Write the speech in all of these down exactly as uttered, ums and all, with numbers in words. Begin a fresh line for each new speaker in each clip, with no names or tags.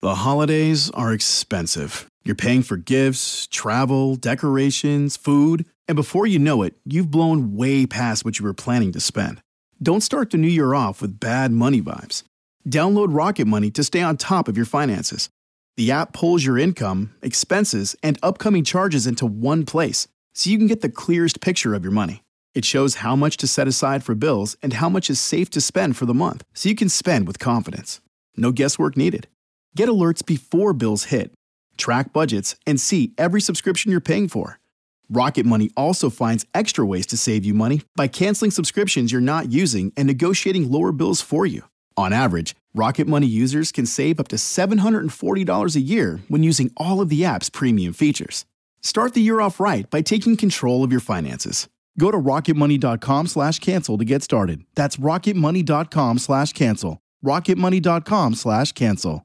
The holidays are expensive. You're paying for gifts, travel, decorations, food, and before you know it, you've blown way past what you were planning to spend. Don't start the new year off with bad money vibes. Download Rocket Money to stay on top of your finances. The app pulls your income, expenses, and upcoming charges into one place, so you can get the clearest picture of your money. It shows how much to set aside for bills and how much is safe to spend for the month, so you can spend with confidence. No guesswork needed. Get alerts before bills hit, track budgets, and see every subscription you're paying for. Rocket Money also finds extra ways to save you money by canceling subscriptions you're not using and negotiating lower bills for you. On average, Rocket Money users can save up to seven hundred forty dollars a year when using all of the app's premium features. Start the year off right by taking control of your finances. Go to rocketmoney.com slash cancel to get started. That's rocketmoney.com slash cancel. rocketmoney.com slash cancel.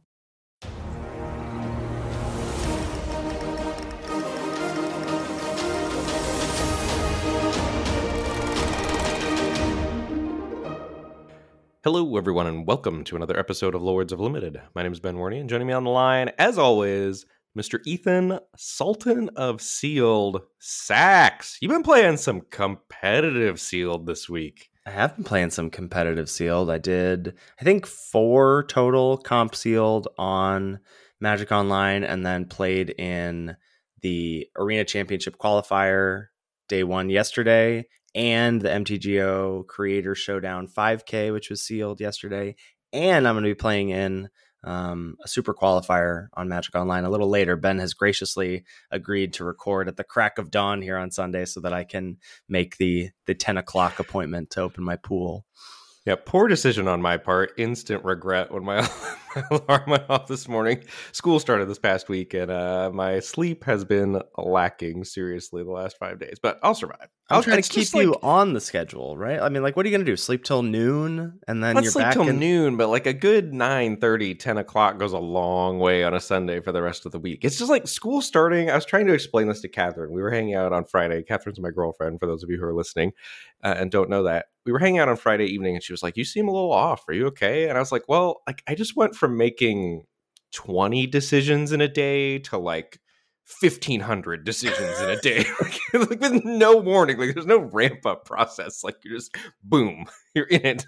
Hello, everyone, and welcome to another episode of Lords of Limited. My name is Ben Warney, and joining me on the line, as always, Mister Ethan, Sultan of Sealed, Sax. You've been playing some competitive Sealed this week.
I have been playing some competitive Sealed. I did, I think, four total comp Sealed on Magic Online, and then played in the Arena Championship qualifier day one yesterday, and the M T G O Creator Showdown five K, which was sealed yesterday. And I'm going to be playing in um, a super qualifier on Magic Online a little later. Ben has graciously agreed to record at the crack of dawn here on Sunday so that I can make the, the ten o'clock appointment to open my pool.
Yeah, poor decision on my part. Instant regret when my, my alarm went off this morning. School started this past week, and uh, my sleep has been lacking seriously the last five days. But I'll survive.
I'm
I'll
trying to keep you like, on the schedule, right? I mean, like, what are you going to do? Sleep till noon, and then
let's
you're
sleep
back
till
in...
noon. But like a good nine thirty, ten o'clock goes a long way on a Sunday for the rest of the week. It's just like school starting. I was trying to explain this to Catherine. We were hanging out on Friday. Catherine's my girlfriend, for those of you who are listening uh, and don't know that. We were hanging out on Friday evening, and she was like, "You seem a little off. Are you okay?" And I was like, "Well, like I just went from making twenty decisions in a day to like fifteen hundred decisions in a day, like with no warning. Like there's no ramp up process. Like you're just boom, you're in it.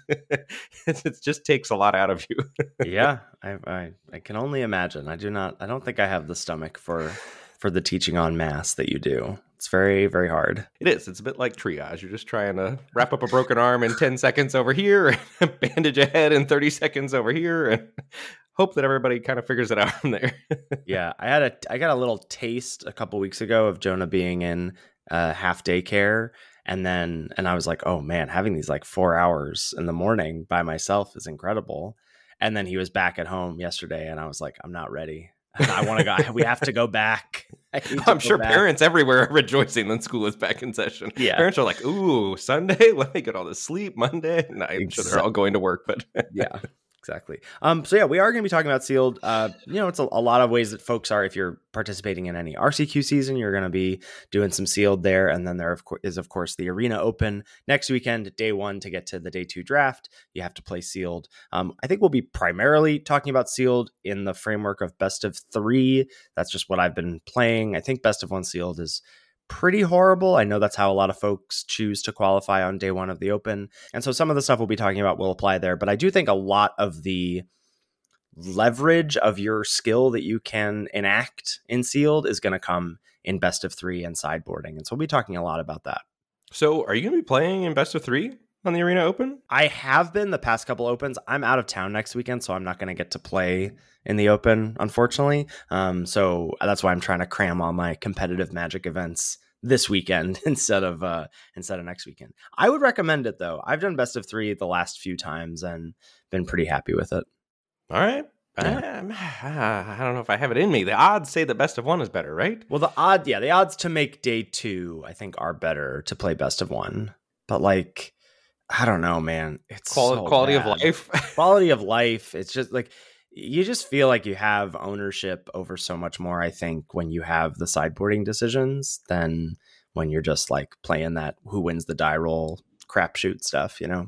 It just takes a lot out of you."
Yeah, I, I I can only imagine. I do not. I don't think I have the stomach for for the teaching en masse that you do. It's very, very hard.
It is. It's a bit like triage. You're just trying to wrap up a broken arm in ten seconds over here, and bandage a head in thirty seconds over here, and hope that everybody kind of figures it out from there.
Yeah, I had a, I got a little taste a couple weeks ago of Jonah being in uh, half day care, and then, and I was like, oh man, having these like four hours in the morning by myself is incredible. And then he was back at home yesterday, and I was like, I'm not ready. I want to go. We have to go back.
I'm sure back. Parents everywhere are rejoicing that school is back in session.
Yeah.
Parents are like, ooh, Sunday, let me get all this sleep. Monday. No, I'm exactly. sure they're all going to work, but
yeah, exactly. Um, so yeah, we are going to be talking about Sealed. Uh, you know, it's a, a lot of ways that folks are. If you're participating in any R C Q season, you're going to be doing some Sealed there. And then there of co- is, of course, the Arena Open next weekend, day one, to get to the day two draft. You have to play Sealed. Um, I think we'll be primarily talking about Sealed in the framework of best of three. That's just what I've been playing. I think best of one Sealed is pretty horrible. I know that's how a lot of folks choose to qualify on day one of the Open. And so some of the stuff we'll be talking about will apply there. But I do think a lot of the leverage of your skill that you can enact in Sealed is going to come in best of three and sideboarding. And so we'll be talking a lot about that.
So are you going to be playing in best of three on the Arena Open?
I have been the past couple Opens. I'm out of town next weekend, so I'm not going to get to play in the Open, unfortunately. Um, so that's why I'm trying to cram all my competitive Magic events this weekend instead of uh, instead of next weekend. I would recommend it, though. I've done best of three the last few times and been pretty happy with it.
All right. Yeah. I, I don't know if I have it in me. The odds say the best of one is better, right?
Well, the odd, yeah, the odds to make day two, I think, are better to play best of one. But like, I don't know, man. It's
quality,
so
quality
bad.
of life.
Quality of life. It's just like, you just feel like you have ownership over so much more, I think, when you have the sideboarding decisions than when you're just like playing that who wins the die roll crapshoot stuff, you know?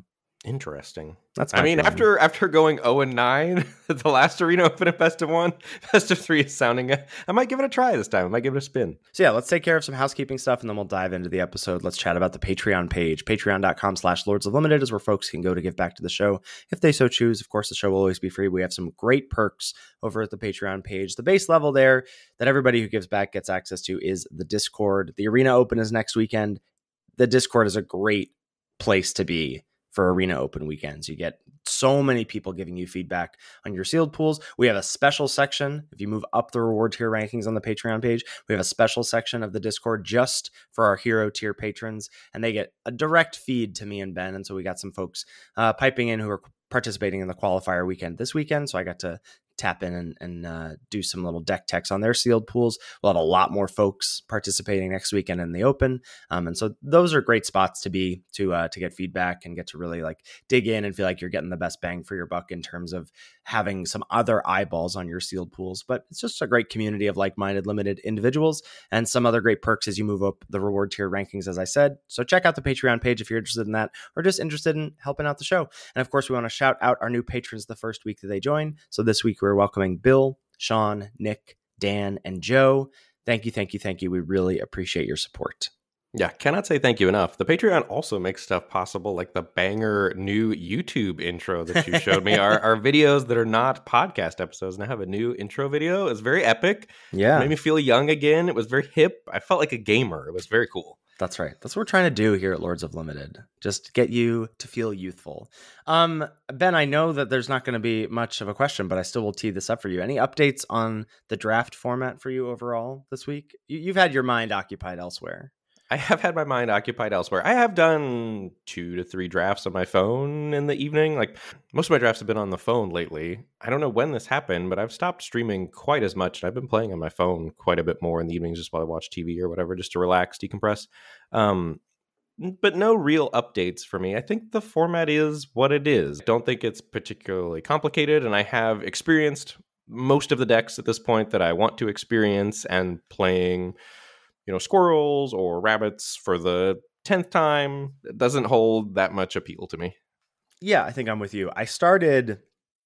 Interesting.
That's
I mean,
feeling.
after after going oh and nine, the last Arena Open at Best of One, Best of Three is sounding. A, I might give it a try this time. I might give it a spin.
So yeah, let's take care of some housekeeping stuff, and then we'll dive into the episode. Let's chat about the Patreon page. Patreon.com slash Lords of Limited is where folks can go to give back to the show if they so choose. Of course, the show will always be free. We have some great perks over at the Patreon page. The base level there that everybody who gives back gets access to is the Discord. The Arena Open is next weekend. The Discord is a great place to be for Arena Open weekends. You get so many people giving you feedback on your sealed pools. We have a special section. If you move up the reward tier rankings on the Patreon page, we have a special section of the Discord just for our hero tier patrons, and they get a direct feed to me and Ben. And so we got some folks uh, piping in who are participating in the qualifier weekend this weekend. So I got to tap in and, and uh, do some little deck techs on their sealed pools. We'll have a lot more folks participating next weekend in the Open. Um, and so those are great spots to be, to uh, to get feedback and get to really like dig in and feel like you're getting the best bang for your buck in terms of having some other eyeballs on your sealed pools. But it's just a great community of like-minded limited individuals and some other great perks as you move up the reward tier rankings, as I said. So check out the Patreon page if you're interested in that or just interested in helping out the show. And of course, we want to shout out our new patrons the first week that they join. So this week, we're welcoming Bill, Sean, Nick, Dan, and Joe. Thank you, thank you, thank you. We really appreciate your support.
Yeah, cannot say thank you enough. The Patreon also makes stuff possible, like the banger new YouTube intro that you showed me. Our, our videos that are not podcast episodes now have a new intro video. It's very epic.
Yeah.
It made me feel young again. It was very hip. I felt like a gamer. It was very cool.
That's right. That's what we're trying to do here at Lords of Limited. Just get you to feel youthful. Um, Ben, I know that there's not going to be much of a question, but I still will tee this up for you. Any updates on the draft format for you overall this week? You, you've had your mind occupied elsewhere.
I have had my mind occupied elsewhere. I have done two to three drafts on my phone in the evening. Like most of my drafts have been on the phone lately. I don't know when this happened, but I've stopped streaming quite as much. And I've been playing on my phone quite a bit more in the evenings just while I watch T V or whatever, just to relax, decompress. Um, but no real updates for me. I think the format is what it is. I don't think it's particularly complicated. And I have experienced most of the decks at this point that I want to experience, and playing, you know, squirrels or rabbits for the tenth time, it doesn't hold that much appeal to me.
Yeah, I think I'm with you. I started,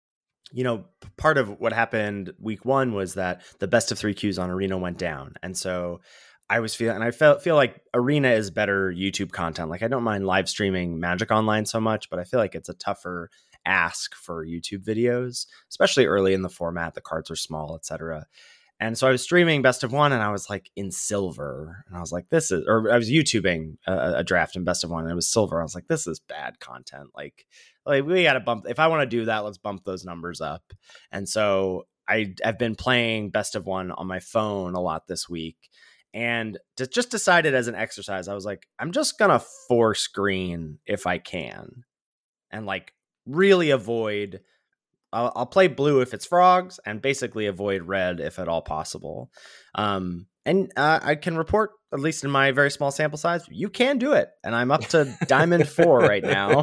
you know, part of what happened week one was that the best of three queues on Arena went down. And so I was feeling, and I felt feel like Arena is better YouTube content. Like I don't mind live streaming Magic Online so much, but I feel like it's a tougher ask for YouTube videos, especially early in the format. The cards are small, et cetera. And so I was streaming Best of One, and I was like in silver, and I was like, "This is," or I was YouTubing a, a draft in Best of One, and it was silver. I was like, "This is bad content. Like, like we got to bump. If I want to do that, let's bump those numbers up." And so I have been playing Best of One on my phone a lot this week, and just decided as an exercise, I was like, I'm just gonna force green if I can, and like really avoid. I'll, I'll play blue if it's frogs, and basically avoid red if at all possible. Um, and uh, I can report, at least in my very small sample size, you can do it. And I'm up to diamond four right now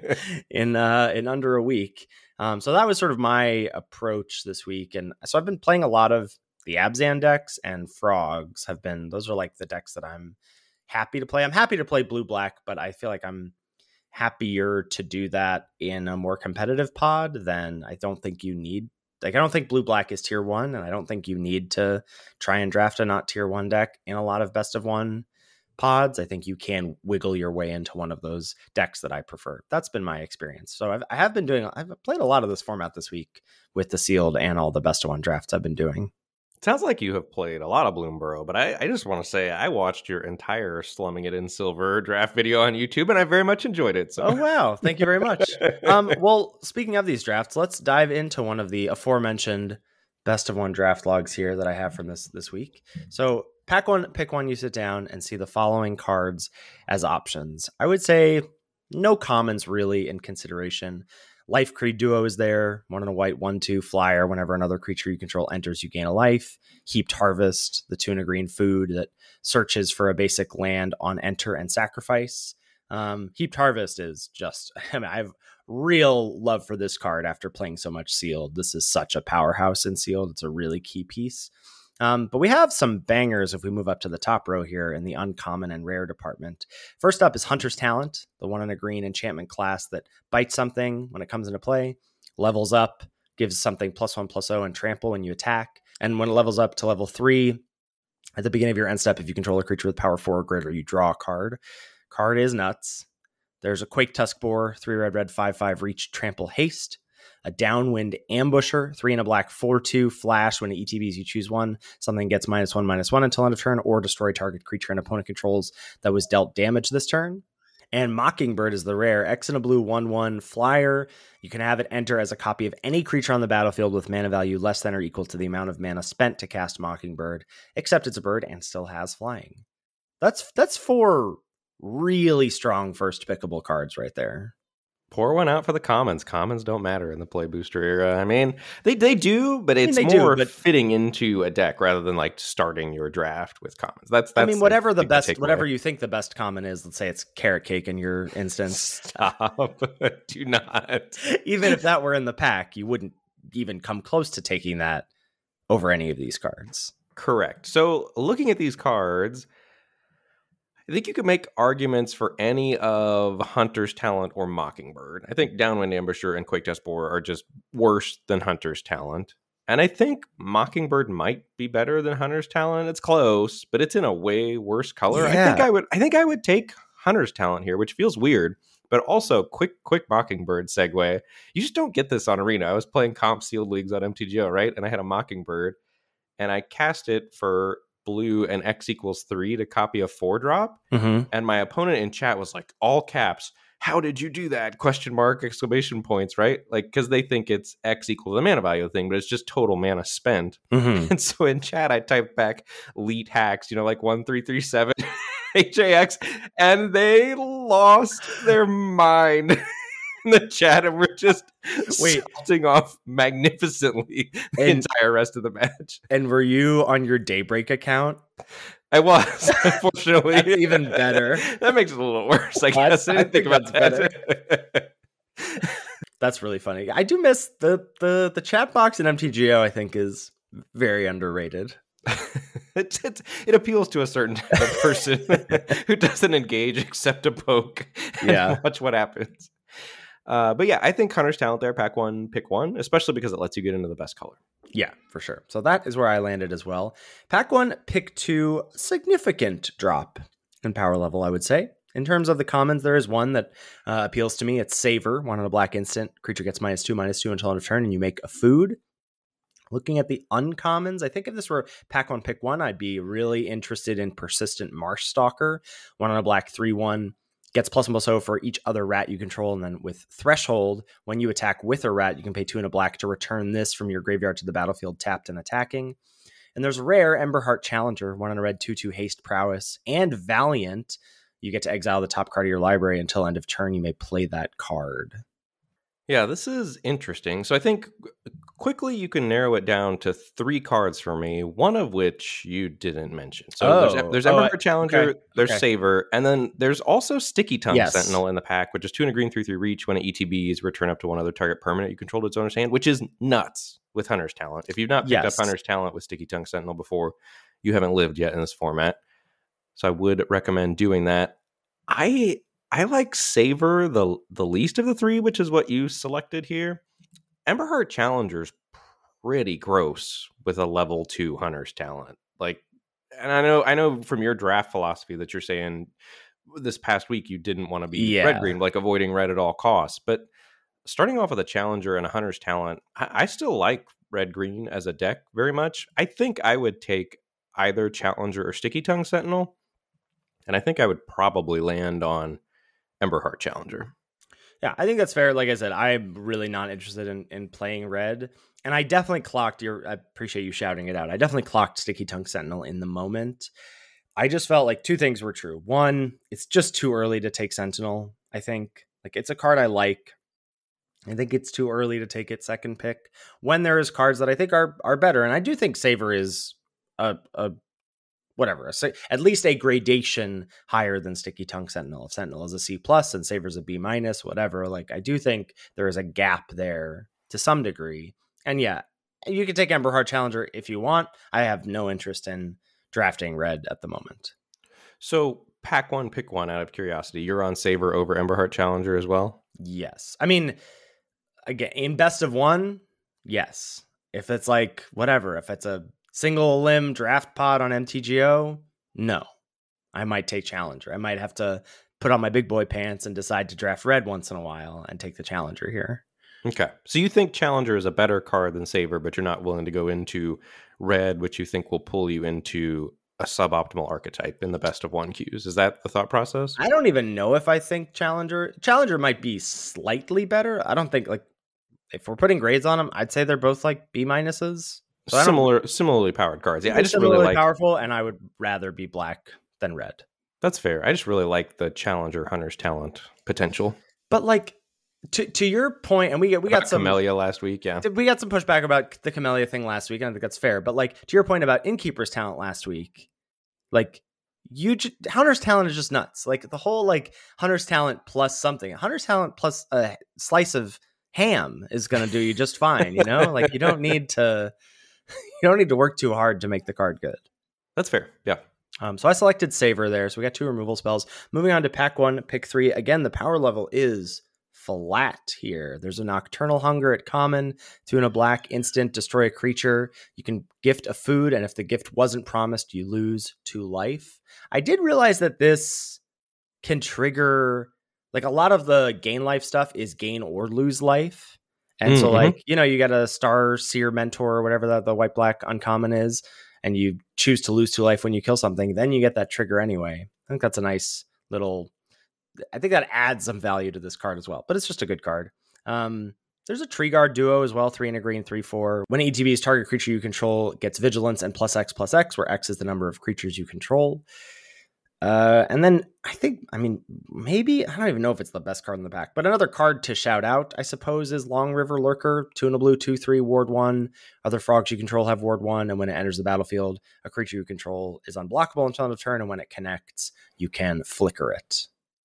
in uh, in under a week. Um, so that was sort of my approach this week. And so I've been playing a lot of the Abzan decks, and frogs have been, those are like the decks that I'm happy to play. I'm happy to play blue black, but I feel like I'm happier to do that in a more competitive pod. Than I don't think you need, like I don't think blue black is tier one, and I don't think you need to try and draft a not tier one deck in a lot of best of one pods. I think you can wiggle your way into one of those decks that I prefer. That's been my experience. So I've, I have been doing, I've played a lot of this format this week with the sealed and all the best of one drafts I've been doing.
Sounds like you have played a lot of Bloomburrow, but I, I just want to say I watched your entire Slumming It in Silver draft video on YouTube, and I very much enjoyed it. So.
Oh, wow. Thank you very much. um, well, speaking of these drafts, let's dive into one of the aforementioned best of one draft logs here that I have from this this week. So pack one, pick one, you sit down and see the following cards as options. I would say no commons really in consideration. Life Creed Duo is there, one in a white, one, two flyer. Whenever another creature you control enters, you gain a life. Heaped Harvest, the two and a green food that searches for a basic land on enter and sacrifice. Um, Heaped Harvest is just, I mean, I have real love for this card after playing so much Sealed. This is such a powerhouse in Sealed. It's a really key piece. Um, but we have some bangers if we move up to the top row here in the uncommon and rare department. First up is Hunter's Talent, the one in a green enchantment class that bites something when it comes into play, levels up, gives something plus one plus oh and trample when you attack. And when it levels up to level three, at the beginning of your end step, if you control a creature with power four or greater, you draw a card. Card is nuts. There's a Quake Tuskboar, three red, red, five, five, reach, trample, haste. A Downwind Ambusher, three and a black, four, two, flash. When it E T Bs, you choose one. Something gets minus one, minus one until end of turn, or destroy target creature an opponent controls that was dealt damage this turn. And Mockingbird is the rare X and a blue one one flyer. You can have it enter as a copy of any creature on the battlefield with mana value less than or equal to the amount of mana spent to cast Mockingbird, except it's a bird and still has flying. That's that's four really strong first pickable cards right there.
Pour one out for the commons. Commons don't matter in the play booster era. I mean, they they do, but it's
I mean, they
more
do, but
fitting into a deck rather than like starting your draft with commons. That's, that's
I mean, whatever the
big
best,
takeaway.
whatever you think the best common is. Let's say it's Carrot Cake in your instance.
Stop. Do not.
Even if that were in the pack, you wouldn't even come close to taking that over any of these cards.
Correct. So looking at these cards, I think you could make arguments for any of Hunter's Talent or Mockingbird. I think Downwind Ambusher and Quake Tuskboar are just worse than Hunter's Talent. And I think Mockingbird might be better than Hunter's Talent. It's close, but it's in a way worse color.
Yeah.
I think I would I think I would take Hunter's Talent here, which feels weird. But also, quick quick Mockingbird segue. You just don't get this on Arena. I was playing comp sealed leagues on M T G O, right? And I had a Mockingbird, and I cast it for blue and X equals three to copy a four drop.
Mm-hmm.
And my opponent in chat was like, all caps, how did you do that? Question mark, exclamation points, right? Like, because they think it's X equal to the mana value thing, but it's just total mana spent.
Mm-hmm.
And so in chat, I typed back leet hacks, you know, like one three three seven H A X, and they lost their mind in the chat and we're just
Wait.
salting off magnificently the
And-
entire rest of the match.
And were you on your Daybreak account?
I was, unfortunately.
That's even better.
That makes it a little worse, I
That's-
guess. I didn't
I
think,
think
about that.
That's really funny. I do miss the the the chat box in M T G O. I think is very underrated.
it, it, it appeals to a certain type of person who doesn't engage except to poke and
Yeah.
watch what happens. Uh, but yeah, I think Hunter's Talent there, pack one, pick one, especially because it lets you get into the best color.
Yeah, for sure. So that is where I landed as well. Pack one, pick two, significant drop in power level, I would say. In terms of the commons, there is one that uh, appeals to me. It's Savor, one on a black instant. Creature gets minus two, minus two until end of turn, and you make a food. Looking at the uncommons, I think if this were pack one, pick one, I'd be really interested in Persistent Marsh Stalker, one on a black three one. Gets plus one plus oh for each other rat you control. And then with Threshold, when you attack with a rat, you can pay two and a black to return this from your graveyard to the battlefield tapped and attacking. And there's rare Emberheart Challenger, one on a red two two haste prowess, and Valiant. You get to exile the top card of your library until end of turn. You may play that card.
Yeah, this is interesting. So I think quickly you can narrow it down to three cards for me, one of which you didn't mention. So
Oh,
there's, there's
oh,
Emberheart
I-
Challenger,
okay,
there's
okay.
Savor, and then there's also Sticky Tongue
Yes.
Sentinel in the pack, which is two and a green, three, three reach. When it E T Bs, return up to one other target permanent you control to its owner's hand, which is nuts with Hunter's Talent. If you've not picked
Yes.
up Hunter's Talent with Sticky Tongue Sentinel before, you haven't lived yet in this format. So I would recommend doing that. I I like Savor the the least of the three, which is what you selected here. Emberheart Challenger's pretty gross with a level two Hunter's Talent. Like, and I know I know from your draft philosophy that you're saying this past week you didn't want to be
Yeah.
red green, like avoiding red at all costs. But starting off with a Challenger and a Hunter's Talent, I, I still like red green as a deck very much. I think I would take either Challenger or Sticky Tongue Sentinel, and I think I would probably land on Emberheart Challenger.
Yeah, I think that's fair. Like I said, I'm really not interested in, in playing red. And I definitely clocked your, I appreciate you shouting it out. I definitely clocked Sticky Tongue Sentinel in the moment. I just felt like two things were true. One, it's just too early to take Sentinel, I think. Like, it's a card I like. I think it's too early to take it second pick when there is cards that I think are are better. And I do think Savor is a, a whatever, a, sa- at least a gradation higher than Sticky Tongue Sentinel. If Sentinel is a C plus and Savor's a B minus, whatever. Like, I do think there is a gap there to some degree. And yeah, You can take Emberheart Challenger if you want. I have no interest in drafting red at the moment.
So pack one, pick one out of curiosity. You're on Saver over Emberheart Challenger as well?
Yes. I mean, again, in best of one, yes. If it's like whatever, if it's a single limb draft pod on M T G O, no. I might take Challenger. I might have to put on my big boy pants and decide to draft red once in a while and take the Challenger here.
Okay. So you think Challenger is a better card than Saver, but you're not willing to go into red, which you think will pull you into a suboptimal archetype in the best of one queues. Is that the thought process?
I don't even know if I think Challenger Challenger might be slightly better. I don't think, like, if we're putting grades on them, I'd say they're both like B minuses. So
Similar, similarly powered cards. Yeah, I just
similarly
really like
powerful, and I would rather be black than red.
That's fair. I just really like the Challenger Hunter's Talent potential.
But like to to your point, and we we
about
got some
Camellia last week. Yeah,
we got some pushback about the Camellia thing last week, and I think that's fair. But like to your point about Innkeeper's Talent last week, like you just, Hunter's Talent is just nuts. Like the whole like Hunter's Talent plus something, Hunter's Talent plus a slice of ham is going to do you just fine. You know, like you don't need to you don't need to work too hard to make the card good.
That's fair. Yeah.
Um, so I selected Saver there. So we got two removal spells. Moving on to pack one, pick three. Again, the power level is flat here. There's a Nocturnal Hunger at common, two and a black, instant, destroy a creature. You can gift a food, and if the gift wasn't promised, you lose two life. I did realize that this can trigger, like a lot of the gain life stuff is gain or lose life. And mm-hmm. so like, you know, you got a Star Seer Mentor or whatever that the white black uncommon is, and you choose to lose two life when you kill something, then you get that trigger anyway. I think that's a nice little, I think that adds some value to this card as well, but it's just a good card. Um, there's a Tree Guard duo as well, three and a green, three, four. When E T B's target creature you control gets vigilance and plus X plus X, where X is the number of creatures you control. Uh, and then I think, I mean, maybe, I don't even know if it's the best card in the back, but another card to shout out, I suppose, is Long River Lurker, two and a blue, two, three, ward one. Other frogs you control have ward one, and when it enters the battlefield, a creature you control is unblockable until end of turn, and when it connects, you can flicker it.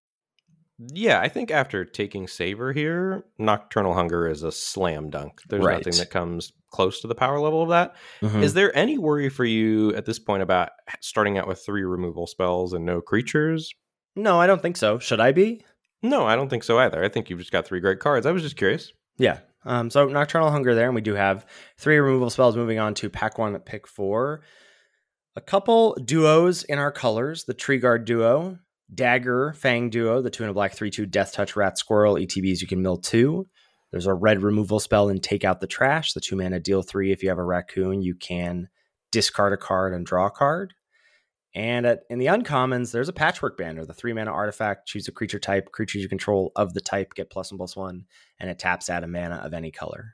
Yeah, I think after taking Saver here, Nocturnal Hunger is a slam dunk. There's right. nothing that comes close to the power level of that. Mm-hmm. Is there any worry for you at this point about starting out with three removal spells and no creatures?
No, I don't think so. Should I be?
No, I don't think so either. I think you've just got three great cards. I was just curious.
Yeah. Um, so Nocturnal Hunger there, and we do have three removal spells. Moving on to pack one, pick four. A couple duos in our colors. The Tree Guard duo. Dagger Fang duo, the two and a black, three, two, Death Touch, Rat, Squirrel, E T Bs you can mill two. There's a red removal spell and Take Out the Trash, the two mana deal three. If you have a raccoon, you can discard a card and draw a card. And at, in the uncommons, there's a Patchwork Banner, the three mana artifact, choose a creature type, creatures you control of the type, get plus one plus one, and it taps out a mana of any color.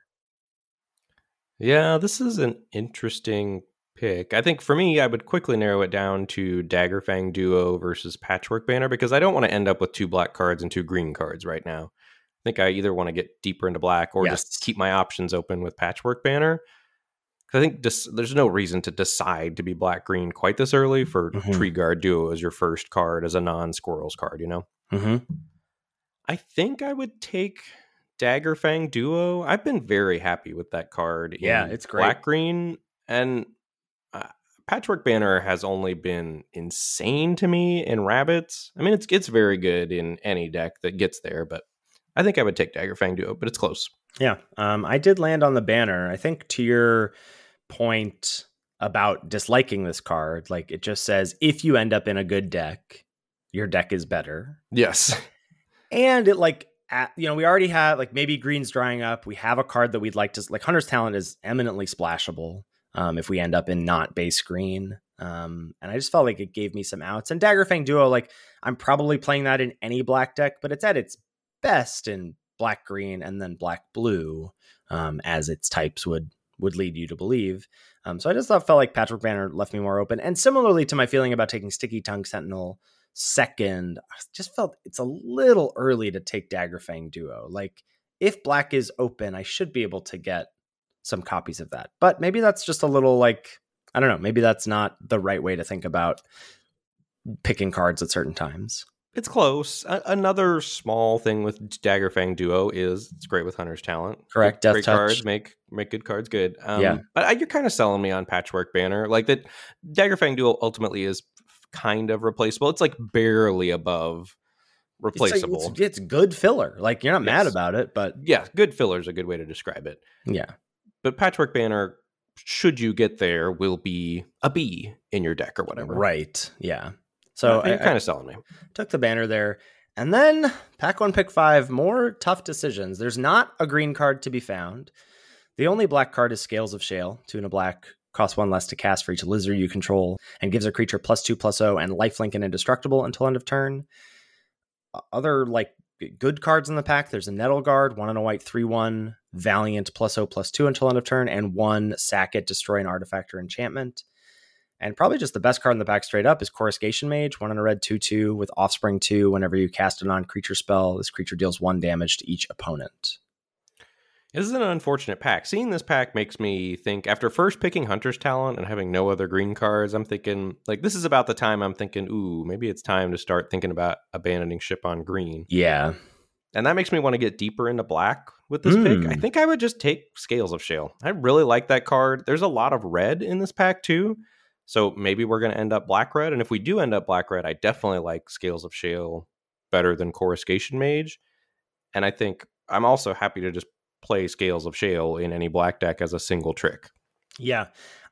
Yeah, this is an interesting pick. I think for me, I would quickly narrow it down to Dagger Fang duo versus Patchwork Banner, because I don't want to end up with two black cards and two green cards right now. I think I either want to get deeper into black or yes. just keep my options open with Patchwork Banner. I think dis- there's no reason to decide to be black-green quite this early for mm-hmm. Tree Guard duo as your first card, as a non-Squirrels card, you know?
Mm-hmm.
I think I would take Dagger Fang duo. I've been very happy with that card.
Yeah, it's great.
Black-green, and uh, Patchwork Banner has only been insane to me in Rabbits. I mean, it's it's very good in any deck that gets there, but I think I would take Dagger Fang duo, but it's close.
Yeah, um, I did land on the banner. I think to your point about disliking this card, like it just says, if you end up in a good deck, your deck is better.
Yes.
And it like, at, you know, we already have like maybe green's drying up. We have a card that we'd like to, like Hunter's Talent is eminently splashable um, if we end up in not base green. Um, and I just felt like it gave me some outs. And Dagger Fang duo, like I'm probably playing that in any black deck, but it's at its best in black green and then black blue, um, as its types would would lead you to believe. Um, so I just thought, felt like Patchwork Banner left me more open. And similarly to my feeling about taking Sticky Tongue Sentinel second, I just felt it's a little early to take Dagger Fang duo. Like if black is open, I should be able to get some copies of that. But maybe that's just a little like, I don't know, maybe that's not the right way to think about picking cards at certain times.
It's close. A- another small thing with Daggerfang Duo is it's great with Hunter's Talent.
Correct.
Great,
Death
great
Touch.
cards make make good cards good. Um,
Yeah.
But I, you're kind of selling me on Patchwork Banner. Like that Daggerfang Duo ultimately is kind of replaceable. It's like barely above replaceable.
It's, it's, it's good filler. Like you're not
Yes.
mad about it, but
Yeah, good filler is a good way to describe it.
yeah.
But Patchwork Banner, should you get there, will be a B in your deck or whatever.
Right. Yeah. So
So you're
I,
kind of selling me.
I took the banner there. And then pack one, pick five, more tough decisions. There's not a green card to be found. The only black card is Scales of Shale. Two and a black, costs one less to cast for each lizard you control, and gives a creature plus two, plus oh, and lifelink and indestructible until end of turn. Other like good cards in the pack, there's a Nettle Guard, one and a white, three one, Valiant, plus oh, plus two until end of turn, and one Sack It, destroy an artifact or enchantment. And probably just the best card in the pack straight up is Coruscation Mage, one and a red, two two, with Offspring two. Whenever you cast a non-creature spell, this creature deals one damage to each opponent.
This is an unfortunate pack. Seeing this pack makes me think, after first picking Hunter's Talent and having no other green cards, I'm thinking, like, this is about the time I'm thinking, ooh, maybe it's time to start thinking about abandoning ship on green.
Yeah.
And that makes me want to get deeper into black with this
Mm.
pick. I think I would just take Scales of Shale. I really like that card. There's a lot of red in this pack, too. So maybe we're going to end up black-red. And if we do end up black-red, I definitely like Scales of Shale better than Coruscation Mage. And I think I'm also happy to just play Scales of Shale in any black deck as a single trick.
Yeah.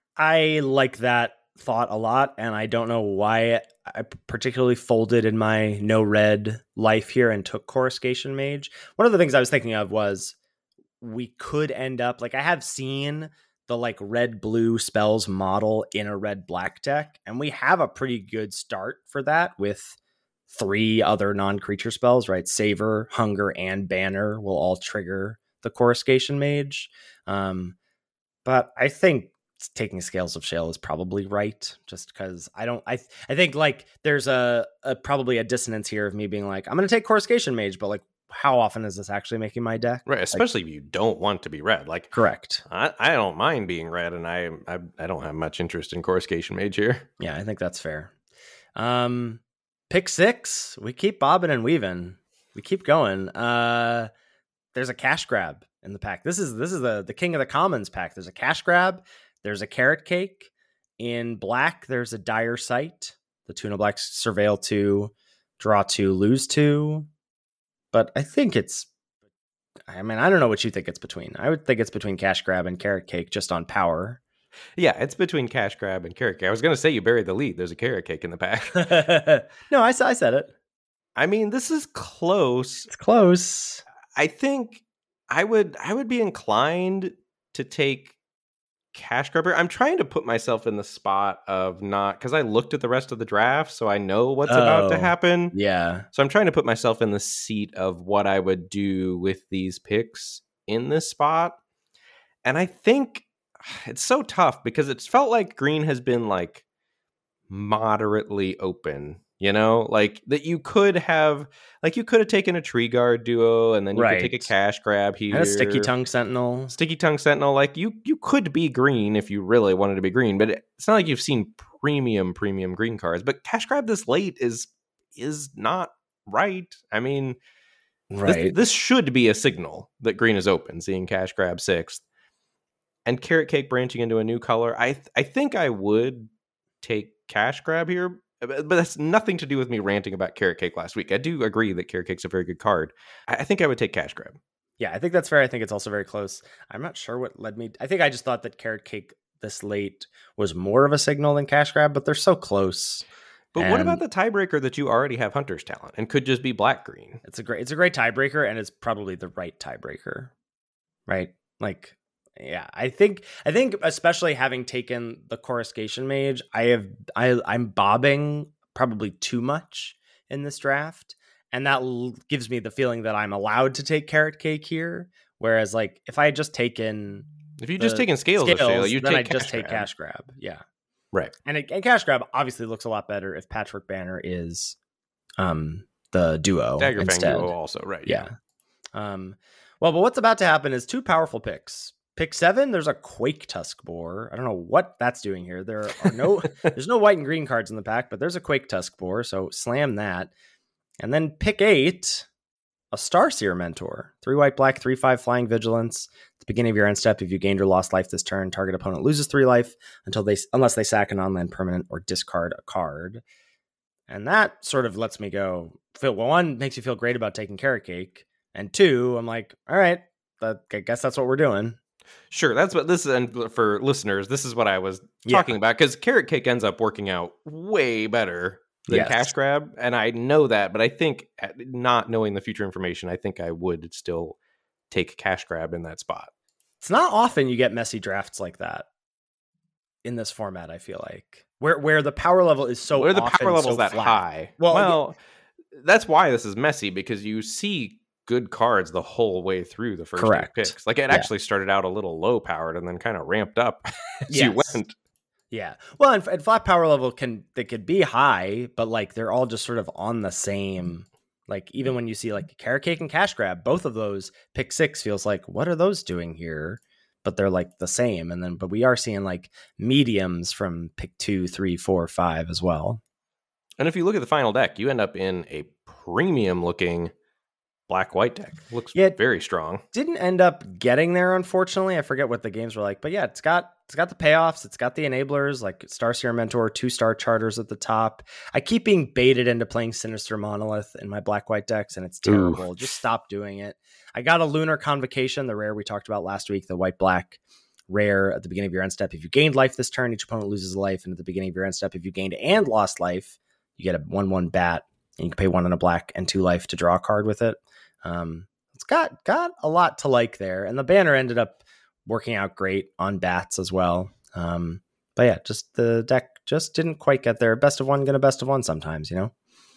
I like that thought a lot, and I don't know why I particularly folded in my no red life here and took Coruscation Mage. One of the things I was thinking of was we could end up, like I have seen the like red blue spells model in a red black deck, and we have a pretty good start for that with three other non-creature spells, right? Savor, Hunger, and Banner will all trigger the Coruscation Mage. Um, but I think taking Scales of Shale is probably right, just because I don't, I I think like there's a, a probably a dissonance here of me being like, I'm going to take Coruscation Mage, but like, how often is this actually making my deck?
Right, especially like, if you don't want to be red. Like,
correct.
I, I don't mind being red, and I, I I don't have much interest in Coruscation Mage here.
Yeah, I think that's fair. Um, pick six. We keep bobbing and weaving. We keep going. Uh, there's a cash grab in the pack. This is this is the the King of the Commons pack. There's a cash grab. There's a Carrot Cake. In black, there's a Dire Sight. The two and a black, surveil two, draw two, lose two. But I think it's, I mean, I don't know what you think it's between. I would think it's between Cash Grab and Carrot Cake just on power.
Yeah, it's between Cash Grab and Carrot Cake. I was going to say you buried the lead. There's a Carrot Cake in the pack.
No, I, I said it.
I mean, this is close.
It's close.
I think I would I would be inclined to take Cash Grabber. I'm trying to put myself in the spot of not, because I looked at the rest of the draft, so I know what's oh, about to happen.
Yeah.
So I'm trying to put myself in the seat of what I would do with these picks in this spot. And I think it's so tough because it's felt like green has been like moderately open, you know, like that you could have, like you could have taken a Tree Guard Duo and then you
right.
could take a Cash Grab here.
And a Sticky Tongue Sentinel.
Sticky Tongue Sentinel. Like you, you could be green if you really wanted to be green, but it's not like you've seen premium, premium green cards. But Cash Grab this late is, is not right. I mean,
right.
This, this should be a signal that green is open, seeing Cash Grab sixth. And Carrot Cake branching into a new color. I th- I think I would take Cash Grab here, but that's nothing to do with me ranting about Carrot Cake last week. I do agree that Carrot Cake's a very good card. I, I think I would take Cash Grab.
Yeah, I think that's fair. I think it's also very close. I'm not sure what led me. I think I just thought that Carrot Cake this late was more of a signal than Cash Grab, but they're so close.
But
and
what about the tiebreaker that you already have Hunter's Talent and could just be black green?
It's a great, it's a great tiebreaker, and it's probably the right tiebreaker, right? Like, yeah, I think, I think especially having taken the Coruscation Mage, I have, I, I'm bobbing probably too much in this draft, and that l- gives me the feeling that I'm allowed to take Carrot Cake here. Whereas, like, if I had just taken,
if you just taken Scales,
scales
of Shale, you
then
take
I
cash
just take
grab.
Cash Grab, yeah,
right.
And, it, and Cash Grab obviously looks a lot better if Patchwork Banner is, um, the duo
Daggerfang
instead.
Duo also, right?
Yeah. yeah. Um. Well, but what's about to happen is two powerful picks. Pick seven, there's a Quake Tusk Boar. I don't know what that's doing here. There are no, there's no white and green cards in the pack, but there's a Quake Tusk Boar, so slam that. And then pick eight, a Starseer Mentor. Three white, black, three, five flying vigilance. At the beginning of your end step, if you gained or lost life this turn, target opponent loses three life until they, unless they sack a non-land permanent or discard a card. And that sort of lets me go, feel, well, one, makes you feel great about taking Carrot Cake. And two, I'm like, all right, that, I guess that's what we're doing.
Sure, that's what this is. And for listeners, this is what I was talking
Yeah.
about, because Carrot Cake ends up working out way better than
Yes.
Cash Grab. And I know that, but I think not knowing the future information, I think I would still take Cash Grab in that spot.
It's not often you get messy drafts like that in this format, I feel like. Where where the power level is so
Where the
often
power level's
so
that
flat.
high.
Well,
Well, that's why this is messy, because you see good cards the whole way through the first
Correct.
eight picks. Like, it
Yeah.
actually started out a little low powered and then kind of ramped up as you
Yes.
went.
Yeah. Well, and, and flat power level can they could be high, but like they're all just sort of on the same. Like even when you see like Carrot Cake and Cash Grab, both of those pick six feels like, what are those doing here? But they're like the same. And then but we are seeing like mediums from pick two, three, four, five as well.
And if you look at the final deck, you end up in a premium looking black white deck. Looks
Yeah.
very strong.
Didn't end up getting there, unfortunately. I forget what the games were like, but yeah, it's got it's got the payoffs, it's got the enablers, like Starseer Mentor, two star charters at the top. I keep being baited into playing Sinister Monolith in my black white decks, and it's terrible.
Ooh.
Just stop doing it. I got a Lunar Convocation, the rare we talked about last week, the white black rare at the beginning of your end step. If you gained life this turn, each opponent loses a life, and at the beginning of your end step, if you gained and lost life, you get a one one bat, and you can pay one in a black and two life to draw a card with it. Um, it's got got a lot to like there, and the banner ended up working out great on bats as well. Um, but yeah, just the deck just didn't quite get there. Best of one, get a best of one sometimes, you know.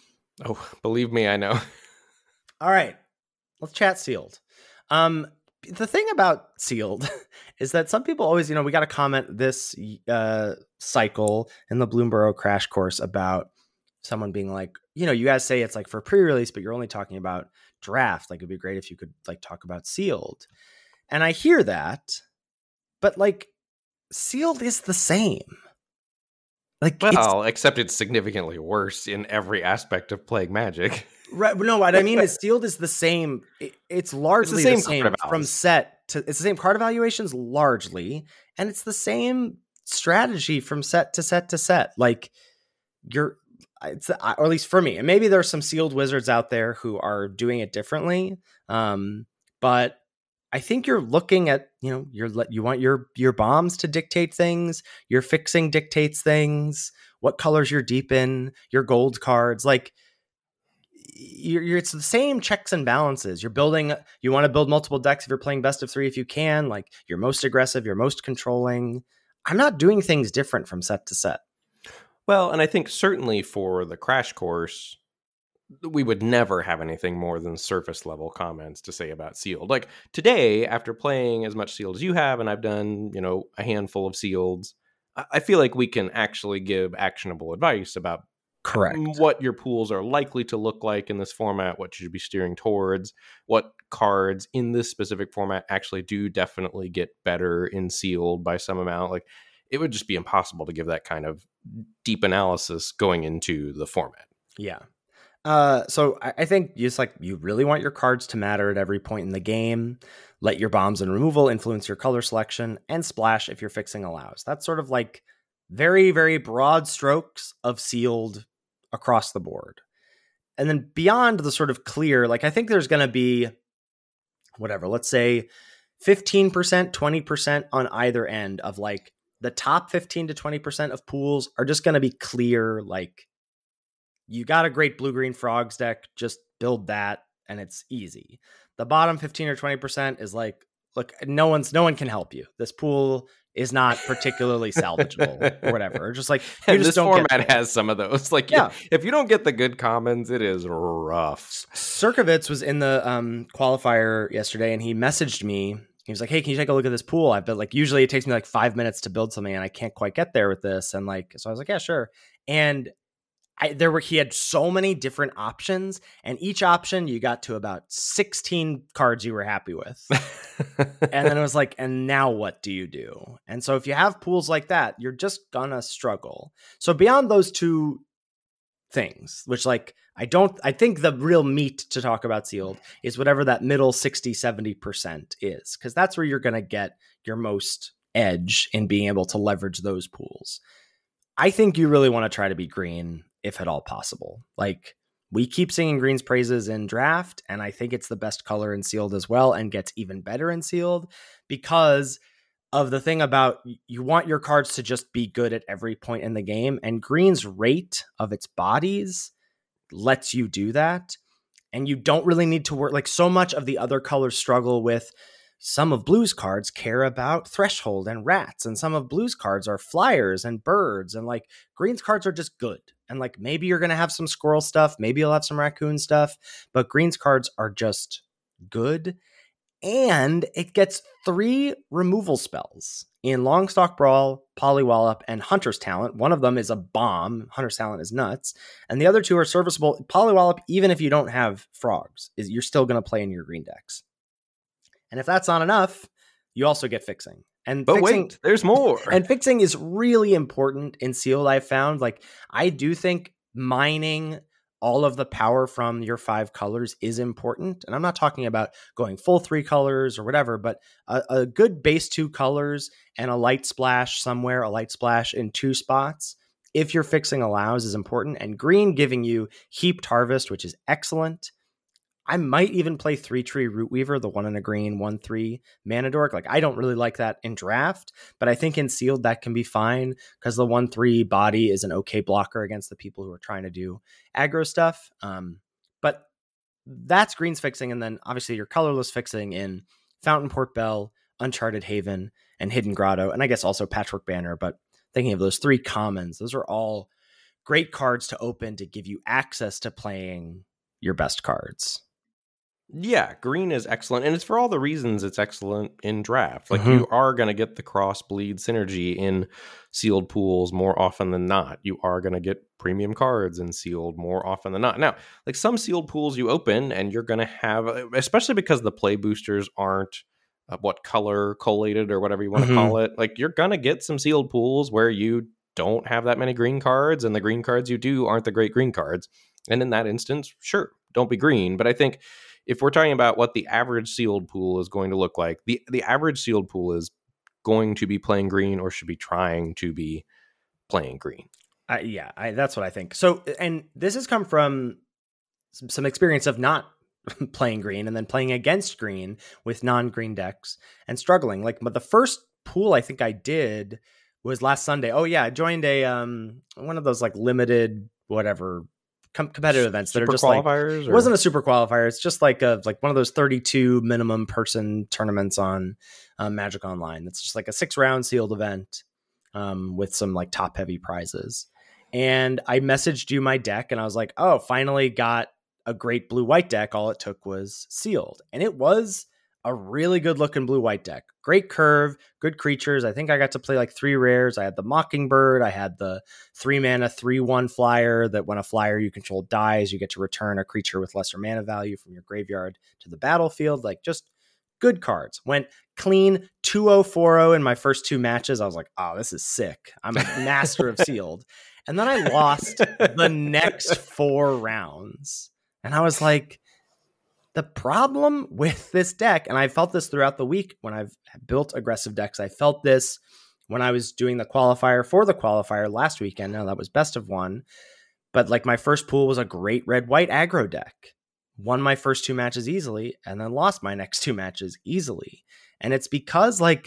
Oh, believe me, I know.
All right, let's chat Sealed. Um, the thing about Sealed is that some people always, you know, we got a comment this uh, cycle in the Bloomborough Crash Course about someone being like, you know, you guys say it's like for pre-release, but you're only talking about draft. Like, it'd be great if you could like talk about Sealed. And I hear that, but like Sealed is the same. Like,
Well, except it's significantly worse in every aspect of playing Magic.
right? No, what I mean is Sealed is the same. It, it's largely
It's the
the
same
same,
card
from
evaluations.
set to. It's the same card evaluations largely, and it's the same strategy from set to set to set. Like you're. It's, or at least for me, and maybe there's some Sealed wizards out there who are doing it differently. Um, but I think you're looking at, you know, you're you want your your bombs to dictate things. Your fixing dictates things. What colors you're deep in. Your gold cards, like you're, you're it's the same checks and balances. You're building. You want to build multiple decks if you're playing best of three. If you can, like you're most aggressive. You're most controlling. I'm not doing things different from set to set.
Well, and I think certainly for the Crash Course, we would never have anything more than surface level comments to say about Sealed. Like today, after playing as much Sealed as you have, and I've done, you know, a handful of Sealeds, I feel like we can actually give actionable advice about
Correct.
what your pools are likely to look like in this format, what you should be steering towards, what cards in this specific format actually do definitely get better in Sealed by some amount. Like, it would just be impossible to give that kind of deep analysis going into the format.
Yeah. Uh, so I, I think just like you really want your cards to matter at every point in the game. Let your bombs and removal influence your color selection, and splash if your fixing allows. That's sort of like very, very broad strokes of Sealed across the board. And then beyond the sort of clear, like I think there's going to be whatever, let's say fifteen percent, twenty percent on either end of like the top fifteen to twenty percent of pools are just going to be clear. Like you got a great blue-green frogs deck, just build that and it's easy. The bottom fifteen or twenty percent is like, look, no one's, no one can help you. This pool is not particularly salvageable or whatever. Or just like, you
And
just
this
don't
format
get there.
has some of those. Like,
Yeah.
if, if you don't get the good commons, it is rough.
Sirkovitz was in the um, qualifier yesterday and he messaged me. He was like, hey, can you take a look at this pool? I've built like, usually it takes me like five minutes to build something and I can't quite get there with this. And like, so I was like, yeah, sure. And I, there were, he had so many different options, and each option you got to about sixteen cards you were happy with. And then it was like, and now what do you do? And so if you have pools like that, you're just gonna struggle. So beyond those two things, which like, I don't, I think the real meat to talk about sealed is whatever that middle sixty, seventy percent is, because that's where you're going to get your most edge in being able to leverage those pools. I think you really want to try to be green if at all possible. Like, we keep singing green's praises in draft, and I think it's the best color in sealed as well, and gets even better in sealed because of the thing about you want your cards to just be good at every point in the game, and green's rate of its bodies lets you do that. And you don't really need to work, like so much of the other colors struggle with. Some of blue's cards care about threshold and rats, and some of blue's cards are flyers and birds, and like green's cards are just good. And like maybe you're going to have some squirrel stuff, maybe you'll have some raccoon stuff, but green's cards are just good. And it gets three removal spells in Longstalk Brawl, Polywallop, and Hunter's Talent. One of them is a bomb. Hunter's Talent is nuts. And the other two are serviceable. Polywallop, even if you don't have frogs, is you're still going to play in your green decks. And if that's not enough, you also get fixing. And
but
fixing,
wait, there's more.
And fixing is really important in sealed, I've found. Like, I do think mining all of the power from your five colors is important. And I'm not talking about going full three colors or whatever, but a, a good base two colors and a light splash somewhere, a light splash in two spots, if your fixing allows, is important. And green giving you Heaped Harvest, which is excellent. I might even play three tree Root Weaver, the one in a green, one three mana dork. Like, I don't really like that in draft, but I think in sealed that can be fine because the one three body is an okay blocker against the people who are trying to do aggro stuff. Um, but that's green's fixing, and then obviously your colorless fixing in Fountain Port Bell, Uncharted Haven, and Hidden Grotto, and I guess also Patchwork Banner. But thinking of those three commons, those are all great cards to open to give you access to playing your best cards.
Yeah, green is excellent, and it's for all the reasons it's excellent in draft. Like, mm-hmm. you are going to get the cross-bleed synergy in sealed pools more often than not. You are going to get premium cards in sealed more often than not. Now, like some sealed pools you open, and you're going to have, especially because the play boosters aren't uh, what color collated or whatever you want to mm-hmm. call it, like you're going to get some sealed pools where you don't have that many green cards, and the green cards you do aren't the great green cards. And in that instance, sure, don't be green. But I think if we're talking about what the average sealed pool is going to look like, the, the average sealed pool is going to be playing green or should be trying to be playing green.
Uh, yeah, I, that's what I think. So, and this has come from some, some experience of not playing green and then playing against green with non-green decks and struggling. Like, but the first pool I think I did was last Sunday. Oh yeah, I joined a um one of those like limited whatever Com- competitive events that
super
are just like,
or?
It wasn't a super qualifier. It's just like a, like one of those thirty-two minimum person tournaments on um, Magic Online. It's just like a six round sealed event um, with some like top heavy prizes. And I messaged you my deck and I was like, oh, finally got a great blue white deck. All it took was sealed. And it was a really good looking blue white deck. Great curve, good creatures. I think I got to play like three rares. I had the Mockingbird. I had the three mana, three one flyer that when a flyer you control dies, you get to return a creature with lesser mana value from your graveyard to the battlefield. Like, just good cards. Went clean two oh four oh in my first two matches. I was like, oh, this is sick. I'm a master of sealed. And then I lost the next four rounds. And I was like, the problem with this deck, and I felt this throughout the week when I've built aggressive decks, I felt this when I was doing the qualifier for the qualifier last weekend. Now that was best of one. But like my first pool was a great red-white aggro deck. Won my first two matches easily and then lost my next two matches easily. And it's because like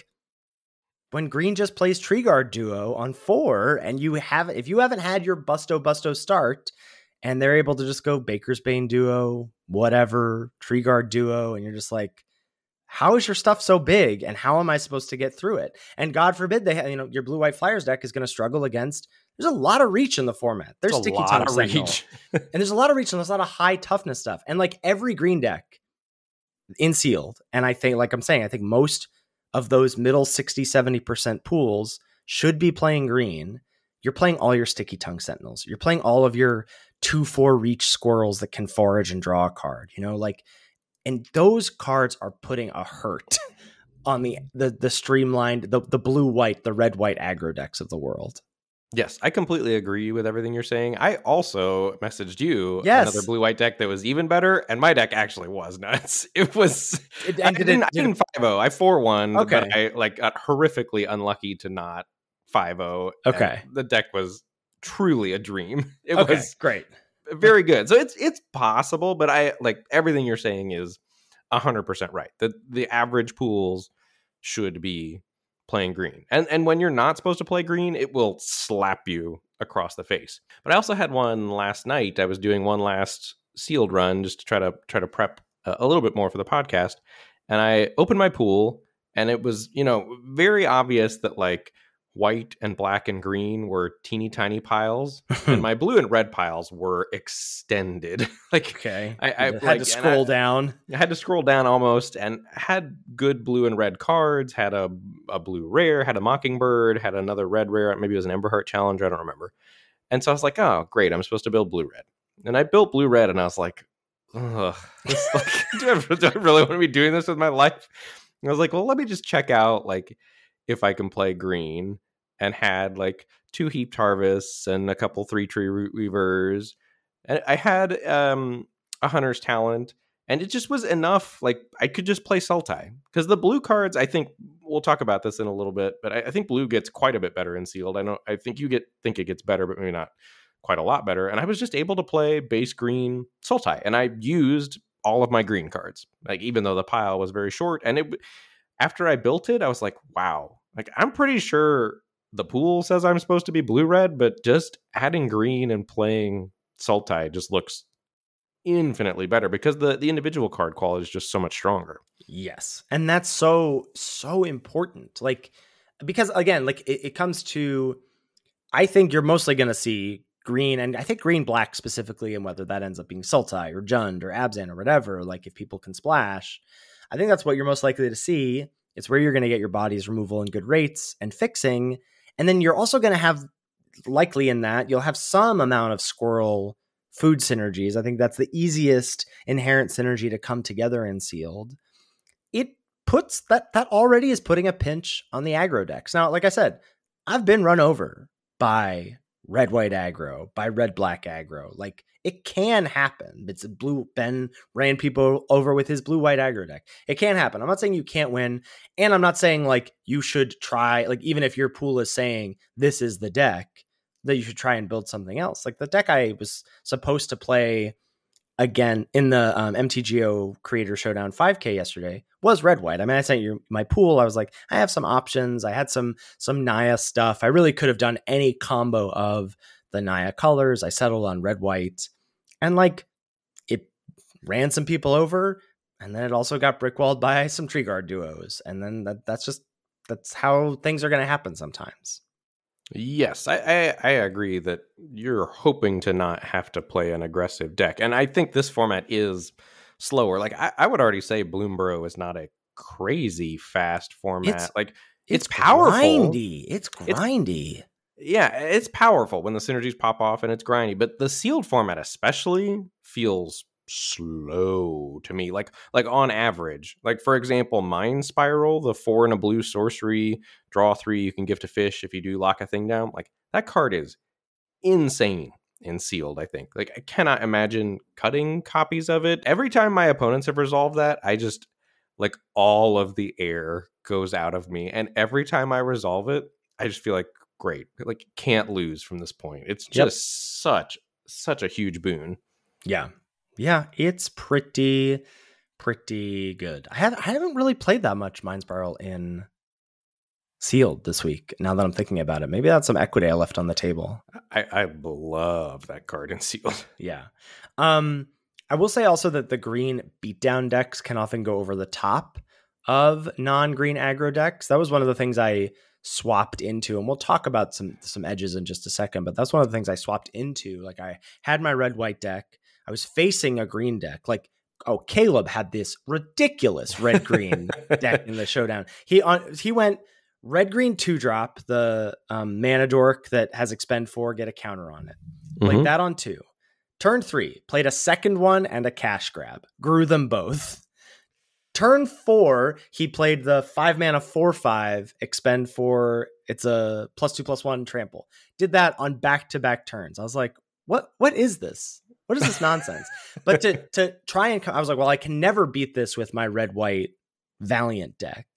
when green just plays Tree Guard Duo on four and you have, if you haven't had your Busto Busto start and they're able to just go Baker's Bane Duo, whatever, Tree Guard Duo, and you're just like, how is your stuff so big and how am I supposed to get through it? And God forbid they have, you know, your blue white flyers deck is going to struggle against, there's a lot of reach in the format. There's Sticky Tongue Sentinel, and there's a lot of reach and there's a lot of high toughness stuff. And like every green deck in sealed, and I think, like I'm saying, I think most of those middle sixty, seventy percent pools should be playing green. You're playing all your Sticky Tongue Sentinels. You're playing all of your two, four reach squirrels that can forage and draw a card, you know, like, and those cards are putting a hurt on the, the, the streamlined, the, the blue, white, the red, white aggro decks of the world.
Yes, I completely agree with everything you're saying. I also messaged you
Yes.
another blue-white deck that was even better, and my deck actually was nuts. It was...
It,
I
and did
didn't,
it,
I
did
didn't
it,
five oh. I four one,
Okay.
but I like got horrifically unlucky to not five oh.
Okay.
The deck was truly a dream. It
okay,
was
great.
very good. So it's it's possible, but I like everything you're saying is one hundred percent right. The the average pools should be playing green. And and when you're not supposed to play green, it will slap you across the face. But I also had one last night. I was doing one last sealed run just to try to try to prep a, a little bit more for the podcast. And I opened my pool and it was, you know, very obvious that like white and black and green were teeny tiny piles, and my blue and red piles were extended. like
Okay.
I, I
had
like,
to scroll
I,
down.
I had to scroll down almost, and had good blue and red cards. Had a a blue rare, had a Mockingbird, had another red rare. Maybe it was an Emberheart Challenger. I don't remember. And so I was like, oh, great! I'm supposed to build blue red, and I built blue red, and I was like, ugh, this, like, do, I, do I really want to be doing this with my life? And I was like, well, let me just check out like if I can play green. And had like two Heaped Harvests and a couple three tree root weavers. And I had um, a Hunter's Talent, and it just was enough. Like I could just play Sultai, because the blue cards, I think we'll talk about this in a little bit, but I, I think blue gets quite a bit better in sealed. I know I think you get think it gets better, but maybe not quite a lot better. And I was just able to play base green Sultai, and I used all of my green cards, like even though the pile was very short. And it after I built it, I was like, wow, like I'm pretty sure the pool says I'm supposed to be blue red, but just adding green and playing Sultai just looks infinitely better, because the the individual card quality is just so much stronger.
Yes. And that's so, so important. Like, because again, like it, it comes to, I think you're mostly going to see green, and I think green black specifically, and whether that ends up being Sultai or Jund or Abzan or whatever, like if people can splash, I think that's what you're most likely to see. It's where you're going to get your body's removal in good rates and fixing. And then you're also going to have, likely in that, you'll have some amount of squirrel food synergies. I think that's the easiest inherent synergy to come together in sealed. It puts that, that already is putting a pinch on the aggro decks. Now, like I said, I've been run over by red, white aggro, by red, black aggro. Like it can happen. It's a blue, Ben ran people over with his blue, white aggro deck. It can happen. I'm not saying you can't win. And I'm not saying like you should try, like even if your pool is saying this is the deck, that you should try and build something else. Like the deck I was supposed to play again in the um, M T G O Creator Showdown five K yesterday was red white. I mean, I sent you my pool. I was like, I have some options. I had some some Naya stuff. I really could have done any combo of the Naya colors. I settled on red white, and like it ran some people over, and then it also got brickwalled by some tree guard duos, and then that that's just that's how things are going to happen sometimes.
Yes, I, I I agree that you're hoping to not have to play an aggressive deck. And I think this format is slower. Like, I, I would already say Bloomburrow is not a crazy fast format.
It's,
like,
it's,
it's powerful.
Grindy. It's grindy.
It's, yeah, it's powerful when the synergies pop off and it's grindy. But the sealed format especially feels slow to me, like like on average. Like, for example, Mind Spiral, the four and a blue sorcery, draw three, you can give to fish if you do lock a thing down. Like, that card is insane in sealed. I think, like, I cannot imagine cutting copies of it. Every time my opponents have resolved that, I just, like, all of the air goes out of me, and every time I resolve it, I just feel like, great, like, can't lose from this point. It's just yep. such such a huge boon.
Yeah. Yeah, it's pretty, pretty good. I, have, I haven't really played that much Mind Spiral in sealed this week, now that I'm thinking about it. Maybe that's some equity I left on the table.
I, I love that card in sealed.
Yeah. Um, I will say also that the green beatdown decks can often go over the top of non-green aggro decks. That was one of the things I swapped into, and we'll talk about some some edges in just a second, but that's one of the things I swapped into. Like, I had my red-white deck. I was facing a green deck. Like, oh, Caleb had this ridiculous red-green deck in the showdown. He on he went red-green two-drop, the um, mana dork that has expend four, get a counter on it. Played mm-hmm. that on two. Turn three, played a second one and a cash grab. Grew them both. Turn four, he played the five mana four five expend for it's a plus two plus one trample. Did that on back to back turns. I was like, what? What is this? What is this nonsense? But to to try and I was like, well, I can never beat this with my red white Valiant deck.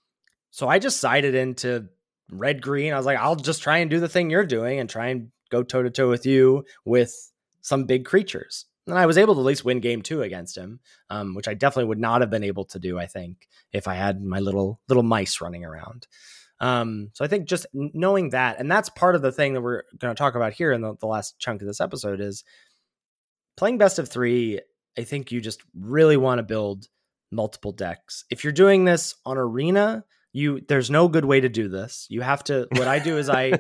So I just sided into red green. I was like, I'll just try and do the thing you're doing and try and go toe to toe with you with some big creatures. And I was able to at least win game two against him, um, which I definitely would not have been able to do, I think, if I had my little little mice running around. Um, so I think just knowing that, and that's part of the thing that we're going to talk about here in the, the last chunk of this episode is playing best of three. I think you just really want to build multiple decks. If you're doing this on Arena, you there's no good way to do this. You have to, what I do is I,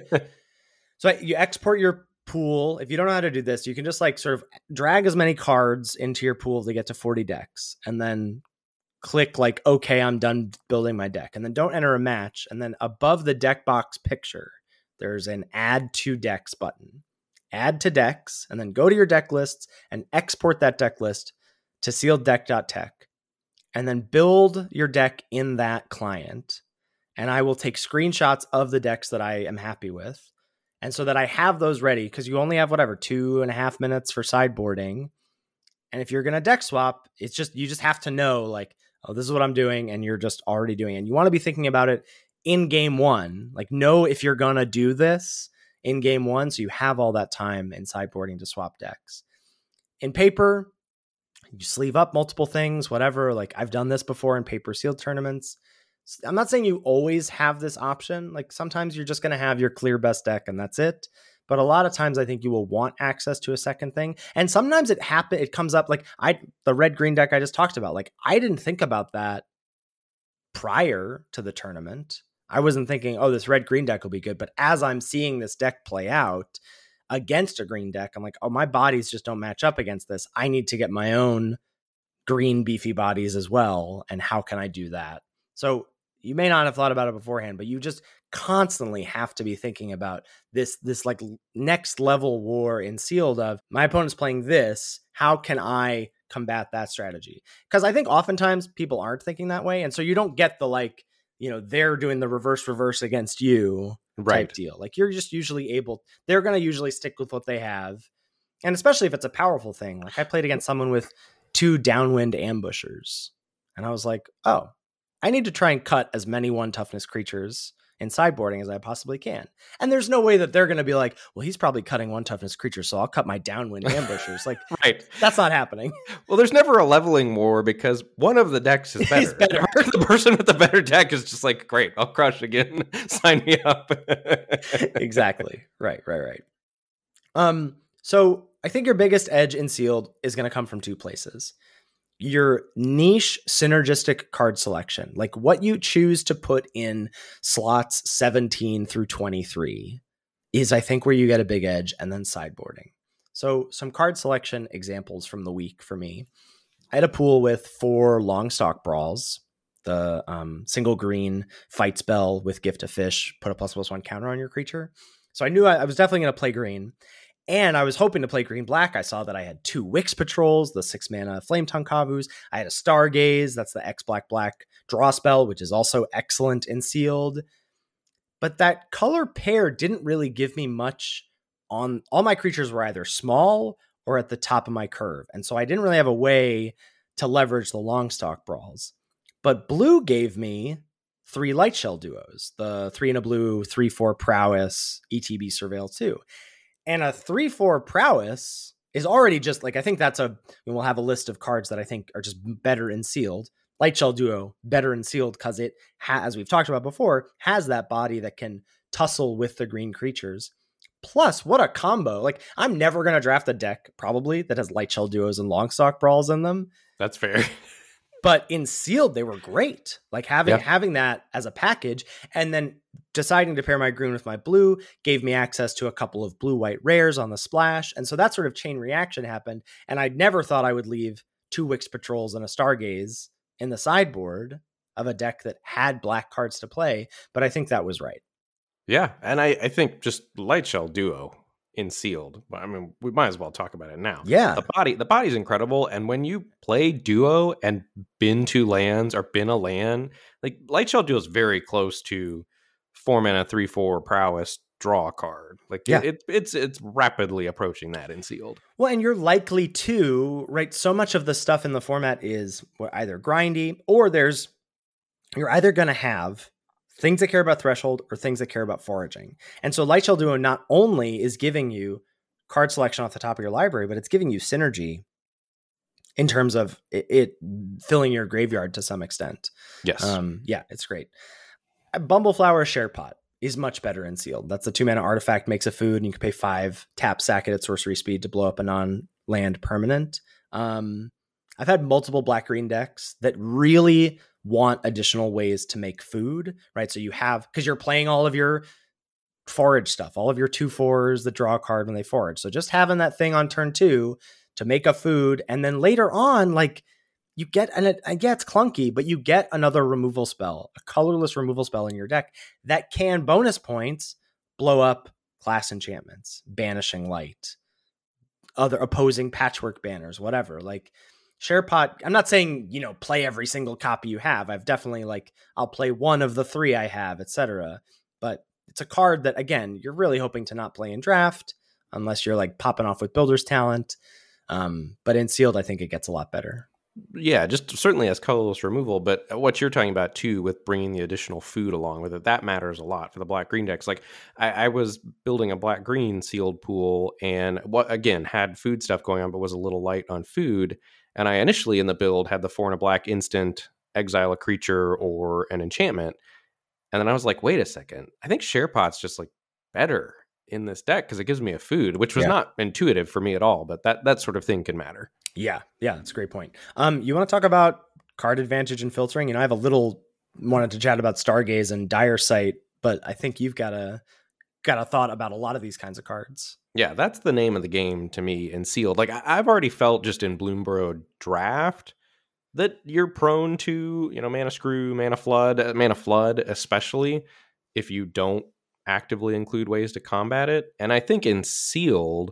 so I, you export your pool. If you don't know how to do this, you can just like sort of drag as many cards into your pool to get to forty decks and then click like, okay, I'm done building my deck, and then don't enter a match. And then above the deck box picture, there's an add to decks button. Add to decks, and then go to your deck lists and export that deck list to sealed deck dot tech, and then build your deck in that client. And I will take screenshots of the decks that I am happy with. And so that I have those ready, because you only have whatever, two and a half minutes for sideboarding. And if you're going to deck swap, it's just, you just have to know like, oh, this is what I'm doing. And you're just already doing it. And you want to be thinking about it in game one, like know if you're going to do this in game one. So you have all that time in sideboarding to swap decks. In paper, you sleeve up multiple things, whatever. Like I've done this before in paper sealed tournaments. I'm not saying you always have this option. Like sometimes you're just going to have your clear best deck and that's it. But a lot of times I think you will want access to a second thing. And sometimes it happen it comes up like I the red green deck I just talked about. Like I didn't think about that prior to the tournament. I wasn't thinking, oh, this red green deck will be good. But as I'm seeing this deck play out against a green deck, I'm like, oh, my bodies just don't match up against this. I need to get my own green beefy bodies as well. And how can I do that? So you may not have thought about it beforehand, but you just constantly have to be thinking about this, this like next level war in sealed of my opponent's playing this. How can I combat that strategy? Because I think oftentimes people aren't thinking that way. And so you don't get the like, you know, they're doing the reverse reverse against you
right.
type deal. Like you're just usually able, they're going to usually stick with what they have. And especially if it's a powerful thing. Like I played against someone with two downwind ambushers. And I was like, oh, I need to try and cut as many one toughness creatures in sideboarding as I possibly can. And there's no way that they're going to be like, well, he's probably cutting one toughness creature, so I'll cut my downwind ambushers. Like,
right.
That's not happening.
Well, there's never a leveling war because one of the decks is better.
better.
The person with the better deck is just like, great, I'll crush again. Sign me up.
Exactly. Right, right, right. Um, so I think your biggest edge in sealed is going to come from two places. Your niche synergistic card selection, like what you choose to put in slots seventeen through twenty-three is, I think, where you get a big edge, and then sideboarding. So some card selection examples from the week for me. I had a pool with four Longstock Brawls, the um, single green fight spell with Gift of Fish, put a plus plus one counter on your creature. So I knew I, I was definitely going to play green. And I was hoping to play green-black. I saw that I had two Wix Patrols, the six-mana Flametongue Kavus. I had a Stargaze, that's the X-black-black draw spell, which is also excellent in sealed. But that color pair didn't really give me much on... All my creatures were either small or at the top of my curve. And so I didn't really have a way to leverage the Longstock Brawls. But blue gave me three Lightshell duos, the three and a blue, three four Prowess, E T B Surveil two. And a three four Prowess is already just like, I think that's a, we'll have a list of cards that I think are just better in sealed. Lightshell Duo, better in sealed because it, ha- as we've talked about before, has that body that can tussle with the green creatures. Plus, what a combo. Like, I'm never going to draft a deck, probably, that has Lightshell Duos and Longstock Brawls in them.
That's fair.
But in sealed, they were great. Like having
yeah.
having that as a package, and then deciding to pair my green with my blue gave me access to a couple of blue-white rares on the splash. And so that sort of chain reaction happened. And I never thought I would leave two Wix Patrols and a Stargaze in the sideboard of a deck that had black cards to play. But I think that was right.
Yeah. And I, I think just Lightshell Duo in Sealed. But I mean, we might as well talk about it now.
Yeah.
The body, the body's incredible. And when you play duo and bin two lands or bin a land, like Lightshell Duo is very close to four mana, three, four prowess, draw a card. Like
yeah.
it, it's it's rapidly approaching that in Sealed.
Well, and you're likely to, right? So much of the stuff in the format is either grindy or there's, you're either going to have things that care about threshold or things that care about foraging. And so Lightshell Duo not only is giving you card selection off the top of your library, but it's giving you synergy in terms of it, it filling your graveyard to some extent.
Yes.
Um, yeah, it's great. Bumbleflower Share Pot is much better in Sealed. That's a two mana artifact, makes a food, and you can pay five, tap, sack it at sorcery speed to blow up a non-land permanent. Um, I've had multiple black green decks that really want additional ways to make food, right? So you have, because you're playing all of your forage stuff, all of your two fours that draw a card when they forage. So just having that thing on turn two to make a food, and then later on, like you get, and it, yeah, it's clunky, but you get another removal spell, a colorless removal spell in your deck that can bonus points blow up class enchantments, banishing light, other opposing patchwork banners, whatever. Like Share Pot, I'm not saying, you know, play every single copy you have. I've definitely like, I'll play one of the three I have, et cetera. But it's a card that, again, you're really hoping to not play in draft unless you're like popping off with Builder's Talent. Um, but in Sealed, I think it gets a lot better.
Yeah, just certainly as colorless removal, but what you're talking about too with bringing the additional food along with it, that matters a lot for the black green decks. Like I, I was building a black green sealed pool and what again had food stuff going on, but was a little light on food. And I initially in the build had the four and a black instant exile a creature or an enchantment. And then I was like, wait a second, I think Share Pot's just like better in this deck because it gives me a food, which was yeah. not intuitive for me at all, but that that sort of thing can matter.
Yeah, yeah, that's a great point. Um, you want to talk about card advantage and filtering? You know, I have a little wanted to chat about Stargaze and Dire Sight, but I think you've got a got a thought about a lot of these kinds of cards.
Yeah, that's the name of the game to me in Sealed. Like I, I've already felt just in Bloomburrow Draft that you're prone to, you know, Mana Screw, Mana Flood, uh, Mana Flood, especially if you don't actively include ways to combat it. And I think in Sealed,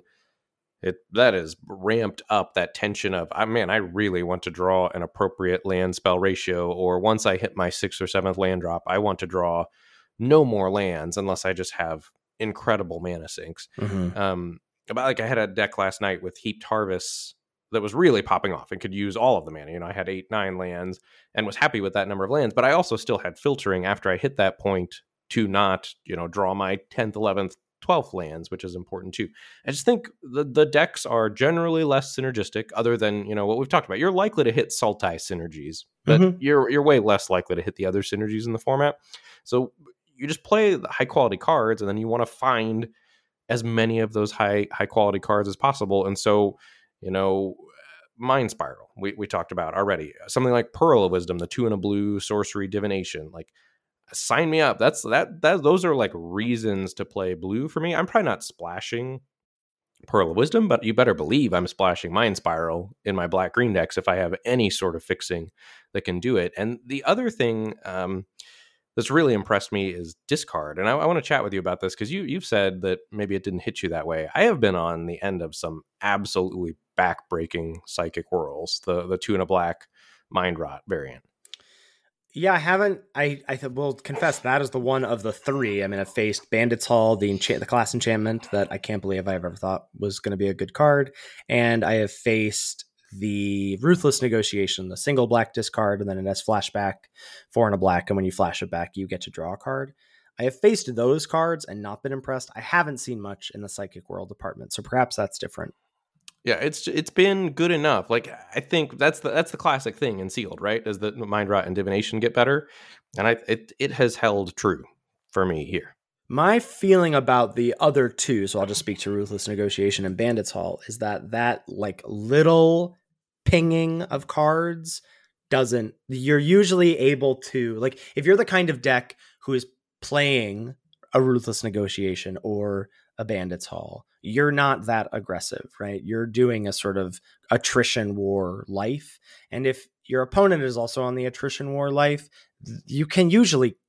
It that is ramped up that tension of, I man, I really want to draw an appropriate land spell ratio, or once I hit my sixth or seventh land drop, I want to draw no more lands unless I just have incredible mana sinks.
Mm-hmm.
Um, about like I had a deck last night with Heaped Harvests that was really popping off and could use all of the mana. You know, I had eight, nine lands and was happy with that number of lands, but I also still had filtering after I hit that point to not, you know, draw my tenth, eleventh, twelfth lands, which is important too. I just think the, the decks are generally less synergistic other than, you know, what we've talked about. You're likely to hit Sultai synergies, but mm-hmm. you're you're way less likely to hit the other synergies in the format. So you just play the high quality cards and then you want to find as many of those high high quality cards as possible. And so, you know, Mind Spiral, we, we talked about already. Something like Pearl of Wisdom, the two and a blue sorcery divination, like sign me up. That's that that those are like reasons to play blue for me. I'm probably not splashing Pearl of Wisdom, but you better believe I'm splashing Mind Spiral in my black green decks if I have any sort of fixing that can do it. And the other thing um, that's really impressed me is discard. And I, I want to chat with you about this because you you've said that maybe it didn't hit you that way. I have been on the end of some absolutely back-breaking Psychic Whirls, the the two and a black Mind Rot variant.
Yeah, I haven't. I I th- will confess that is the one of the three. I mean, I've faced Bandit's Hall, the enchant, the class enchantment that I can't believe I've ever thought was going to be a good card, and I have faced the Ruthless Negotiation, the single black discard, and then an S flashback, four and a black, and when you flash it back, you get to draw a card. I have faced those cards and not been impressed. I haven't seen much in the Psychic World department, so perhaps that's different.
Yeah, it's it's been good enough. Like I think that's the that's the classic thing in Sealed, right? Is that Mind Rot and Divination get better, and I it it has held true for me here.
My feeling about the other two, so I'll just speak to Ruthless Negotiation and Bandit's Hall, is that that like little pinging of cards doesn't. You're usually able to, like, if you're the kind of deck who is playing a Ruthless Negotiation or a Bandit's Hall, you're not that aggressive, right? You're doing a sort of attrition war life. And if your opponent is also on the attrition war life, you can usually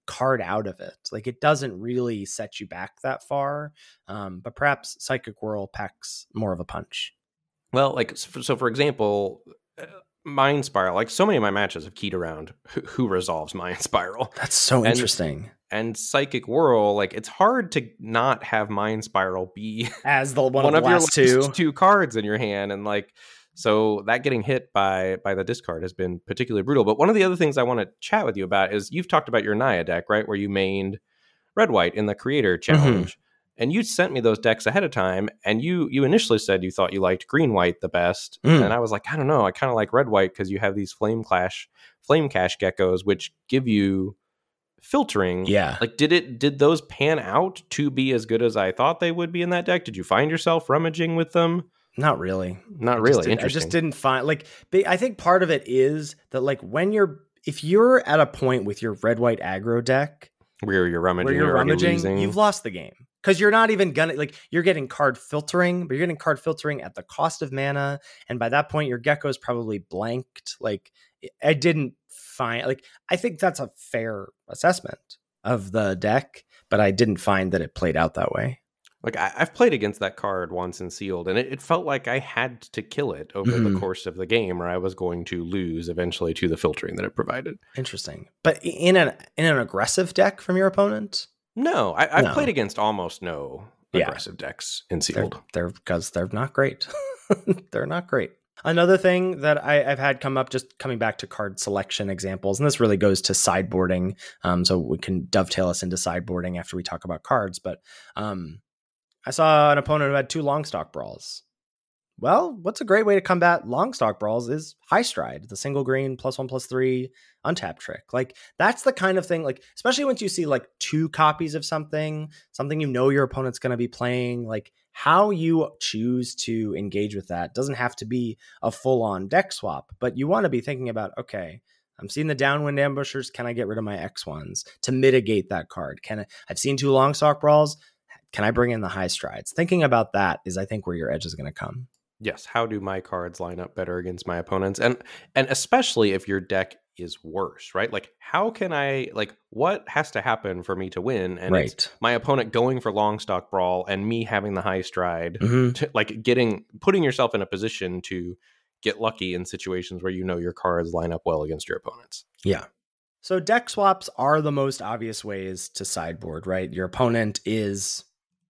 card out of it. Like it doesn't really set you back that far. Um, but perhaps Psychic Whirl packs more of a punch.
Well, like, so for example, uh, Mind Spiral, like so many of my matches have keyed around who, who resolves Mind Spiral.
That's so
and,
interesting.
And Psychic Whirl, like it's hard to not have Mind Spiral be
as the one,
one
of,
of your
two.
last two cards in your hand. And like, so that getting hit by by the discard has been particularly brutal. But one of the other things I want to chat with you about is you've talked about your Naya deck, right? Where you mained red white in the Creator Challenge. Mm-hmm. And you sent me those decks ahead of time, and you you initially said you thought you liked green white the best, mm. and I was like, I don't know, I kind of like red white because you have these flame clash, flame cash geckos, which give you filtering.
Yeah,
like did it did those pan out to be as good as I thought they would be in that deck? Did you find yourself rummaging with them?
Not really,
not
I
really.
Interesting. I just didn't find like. I think part of it is that like when you're if you're at a point with your red white aggro deck
where you're rummaging,
where you're rummaging,
you're
you've lost the game. Because you're not even gonna like you're getting card filtering, but you're getting card filtering at the cost of mana, and by that point your gecko is probably blanked. Like I didn't find like I think that's a fair assessment of the deck, but I didn't find that it played out that way.
Like I, I've played against that card once in Sealed, and it, it felt like I had to kill it over mm-hmm. the course of the game, or I was going to lose eventually to the filtering that it provided.
Interesting, but in an in an aggressive deck from your opponent.
No, I, I've
no.
played against almost no aggressive yeah. decks in Sealed.
They're because they're, they're not great. They're not great. Another thing that I, I've had come up, just coming back to card selection examples, and this really goes to sideboarding, um, so we can dovetail us into sideboarding after we talk about cards. But um, I saw an opponent who had two Longstock Brawls. Well, what's a great way to combat Longstock Brawls is High Stride, the single green plus one plus three untap trick. Like that's the kind of thing, like especially once you see like two copies of something, something you know your opponent's going to be playing, like how you choose to engage with that doesn't have to be a full-on deck swap, but you want to be thinking about, okay, I'm seeing the downwind ambushers. Can I get rid of my X ones to mitigate that card? Can I, I've seen two Longstock Brawls. Can I bring in the High Strides? Thinking about that is, I think, where your edge is going to come.
Yes, how do my cards line up better against my opponents? And and especially if your deck is worse, right? Like how can I like what has to happen for me to win? And
right.
it's my opponent going for Longstock Brawl and me having the High Stride,
mm-hmm.
to, like getting putting yourself in a position to get lucky in situations where you know your cards line up well against your opponents.
Yeah. So deck swaps are the most obvious ways to sideboard, right? Your opponent is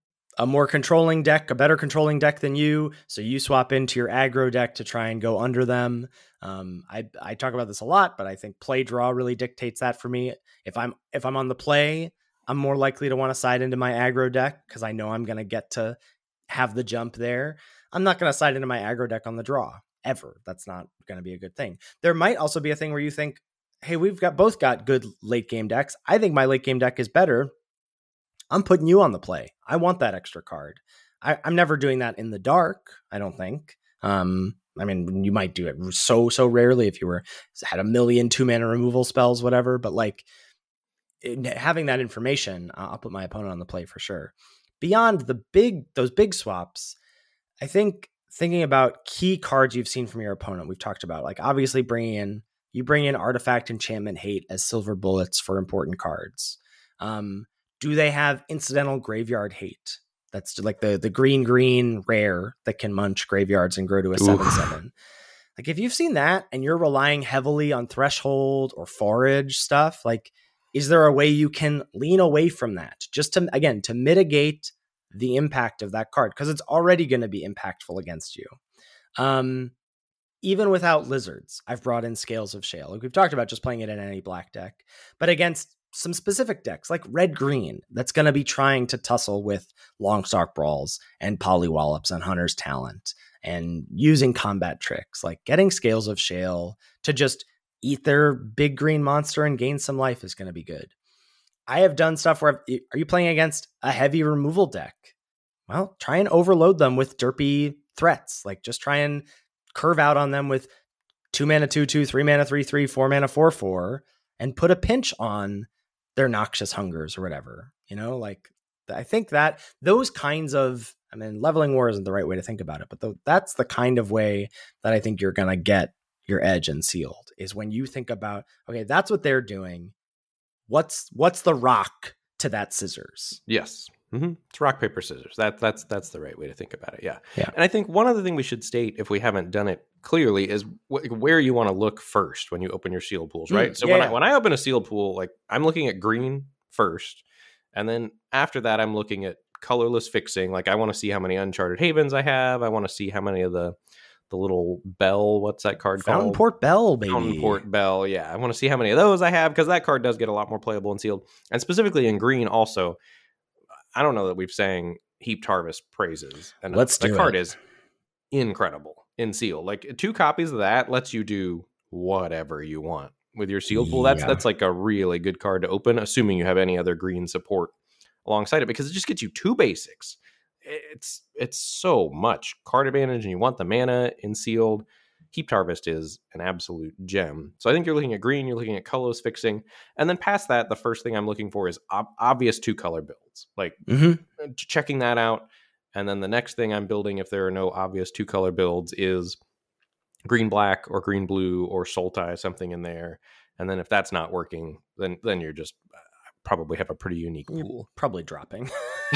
a more controlling deck, a better controlling deck than you. So you swap into your aggro deck to try and go under them. Um, I I talk about this a lot, but I think play draw really dictates that for me. If I'm if I'm on the play, I'm more likely to want to side into my aggro deck because I know I'm going to get to have the jump there. I'm not going to side into my aggro deck on the draw ever. That's not going to be a good thing. There might also be a thing where you think, hey, we've got both got good late game decks. I think my late game deck is better. I'm putting you on the play. I want that extra card. I, I'm never doing that in the dark, I don't think. Um, I mean, you might do it so, so rarely if you were had a million two mana removal spells, whatever. But like it, having that information, uh, I'll put my opponent on the play for sure. Beyond the big, those big swaps, I think thinking about key cards you've seen from your opponent, we've talked about, like obviously bringing in, you bring in Artifact, Enchantment, Hate as silver bullets for important cards. Um, Do they have incidental Graveyard Hate? That's like the the green green rare that can munch graveyards and grow to a seven seven. Like if you've seen that and you're relying heavily on Threshold or Forage stuff, like is there a way you can lean away from that just to, again, to mitigate the impact of that card? Because it's already going to be impactful against you. Um, even without Lizards, I've brought in Scales of Shale. Like we've talked about just playing it in any black deck, but against some specific decks like red green that's going to be trying to tussle with Longstock Brawls and Polywallops and Hunter's Talent and using combat tricks like getting Scales of Shale to just eat their big green monster and gain some life is going to be good. I have done stuff where I've, are you playing against a heavy removal deck? Well, try and overload them with derpy threats. Like just try and curve out on them with two mana, two, two, three mana, three, three, four mana, four, four, and put a pinch on their Noxious Hungers or whatever, you know, like I think that those kinds of, I mean, Leveling War isn't the right way to think about it, but the, that's the kind of way that I think you're going to get your edge in Sealed is when you think about, okay, that's what they're doing. what's what's the rock to that scissors?
Yes. Mm-hmm. It's rock, paper, scissors. That, that's that's the right way to think about it. Yeah.
Yeah.
And I think one other thing we should state, if we haven't done it clearly, is wh- where you want to look first when you open your sealed pools, right?
Mm,
so
yeah,
when
yeah.
I when I open a sealed pool, like I'm looking at green first, and then after that, I'm looking at colorless fixing. Like I want to see how many Uncharted Havens I have. I want to see how many of the the little bell. What's that card
Fountain
called?
Port Bell, baby.
Fountain Port Bell. Yeah, I want to see how many of those I have because that card does get a lot more playable in sealed, and specifically in green also. I don't know that we've sang Heaped Harvest praises. And
Let's
the
do
card
it.
is incredible in seal. Like two copies of that lets you do whatever you want with your seal pool. That's
Yeah.
that's like a really good card to open, assuming you have any other green support alongside it, because it just gets you two basics. It's it's so much card advantage, and you want the mana in sealed. Heaped Harvest is an absolute gem. So I think you're looking at green, you're looking at colorless fixing, and then past that, the first thing I'm looking for is ob- obvious two color builds, like
Mm-hmm.
checking that out. And then the next thing I'm building, if there are no obvious two color builds, is green black or green blue or Sultai, something in there. And then if that's not working, then then you're just uh, probably have a pretty unique
You're
pool.
probably dropping.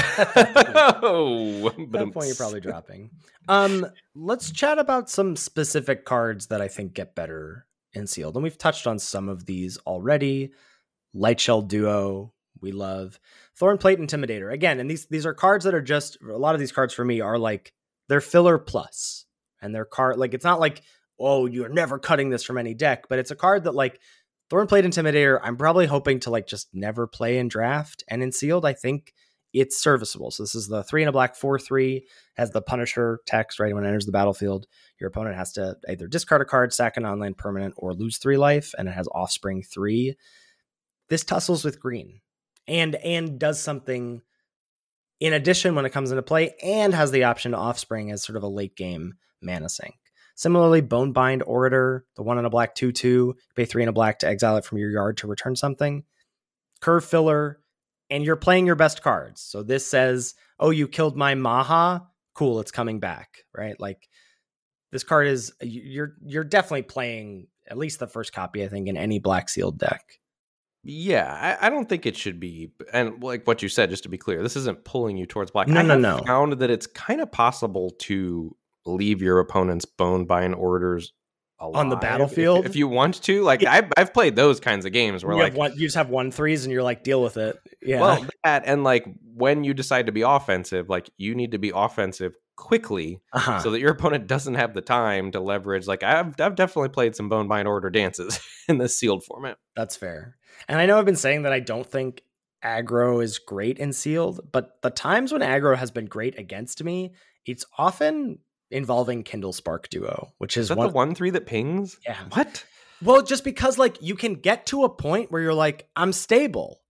Oh,
At
but
that point, you're probably dropping. Um, let's chat about some specific cards that I think get better in sealed. And we've touched on some of these already. Lightshell Duo, we love. Thornplate Intimidator. Again, and these these are cards that are just, a lot of these cards for me are like, they're filler plus. And they're card, like, it's not like, oh, you're never cutting this from any deck, but it's a card that like, Thornplate Intimidator, I'm probably hoping to like just never play in draft. And in sealed, I think it's serviceable. So this is the three and a black four three, has the Punisher text, right? When it enters the battlefield, your opponent has to either discard a card, sack an online permanent, or lose three life, and it has Offspring three. This tussles with green and and does something in addition when it comes into play, and has the option to Offspring as sort of a late game mana sink. Similarly, Bonebind Orator, the one and a black two two, pay three and a black to exile it from your yard to return something. Curve filler, and you're playing your best cards. So this says, oh, you killed my Maha? Cool, it's coming back, right? Like, this card is, you're you're definitely playing at least the first copy, I think, in any black sealed deck.
Yeah, I, I don't think it should be. And like what you said, just to be clear, this isn't pulling you towards black.
No,
I
no,
have
no.
found that it's kind of possible to leave your opponent's Bonebind Orders alive
On the battlefield?
if, if you want to. Like
Yeah.
I've I've played those kinds of games where
you,
like
have one, you just have one threes and you're like, deal with it. Yeah.
well that and like when you decide to be offensive, like you need to be offensive quickly
uh-huh.
so that your opponent doesn't have the time to leverage. Like I've I've definitely played some Bonebind Order dances in this sealed format.
That's fair. And I know I've been saying that I don't think aggro is great in sealed, but the times when aggro has been great against me, it's often involving Kindle Spark Duo, which is,
Is that
one.
the one three that pings?
Yeah.
What?
Well, just because like you can get to a point where you're like, I'm stable,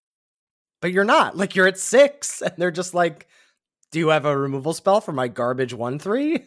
but you're not. Like you're at six, and they're just like, do you have a removal spell for my garbage one three?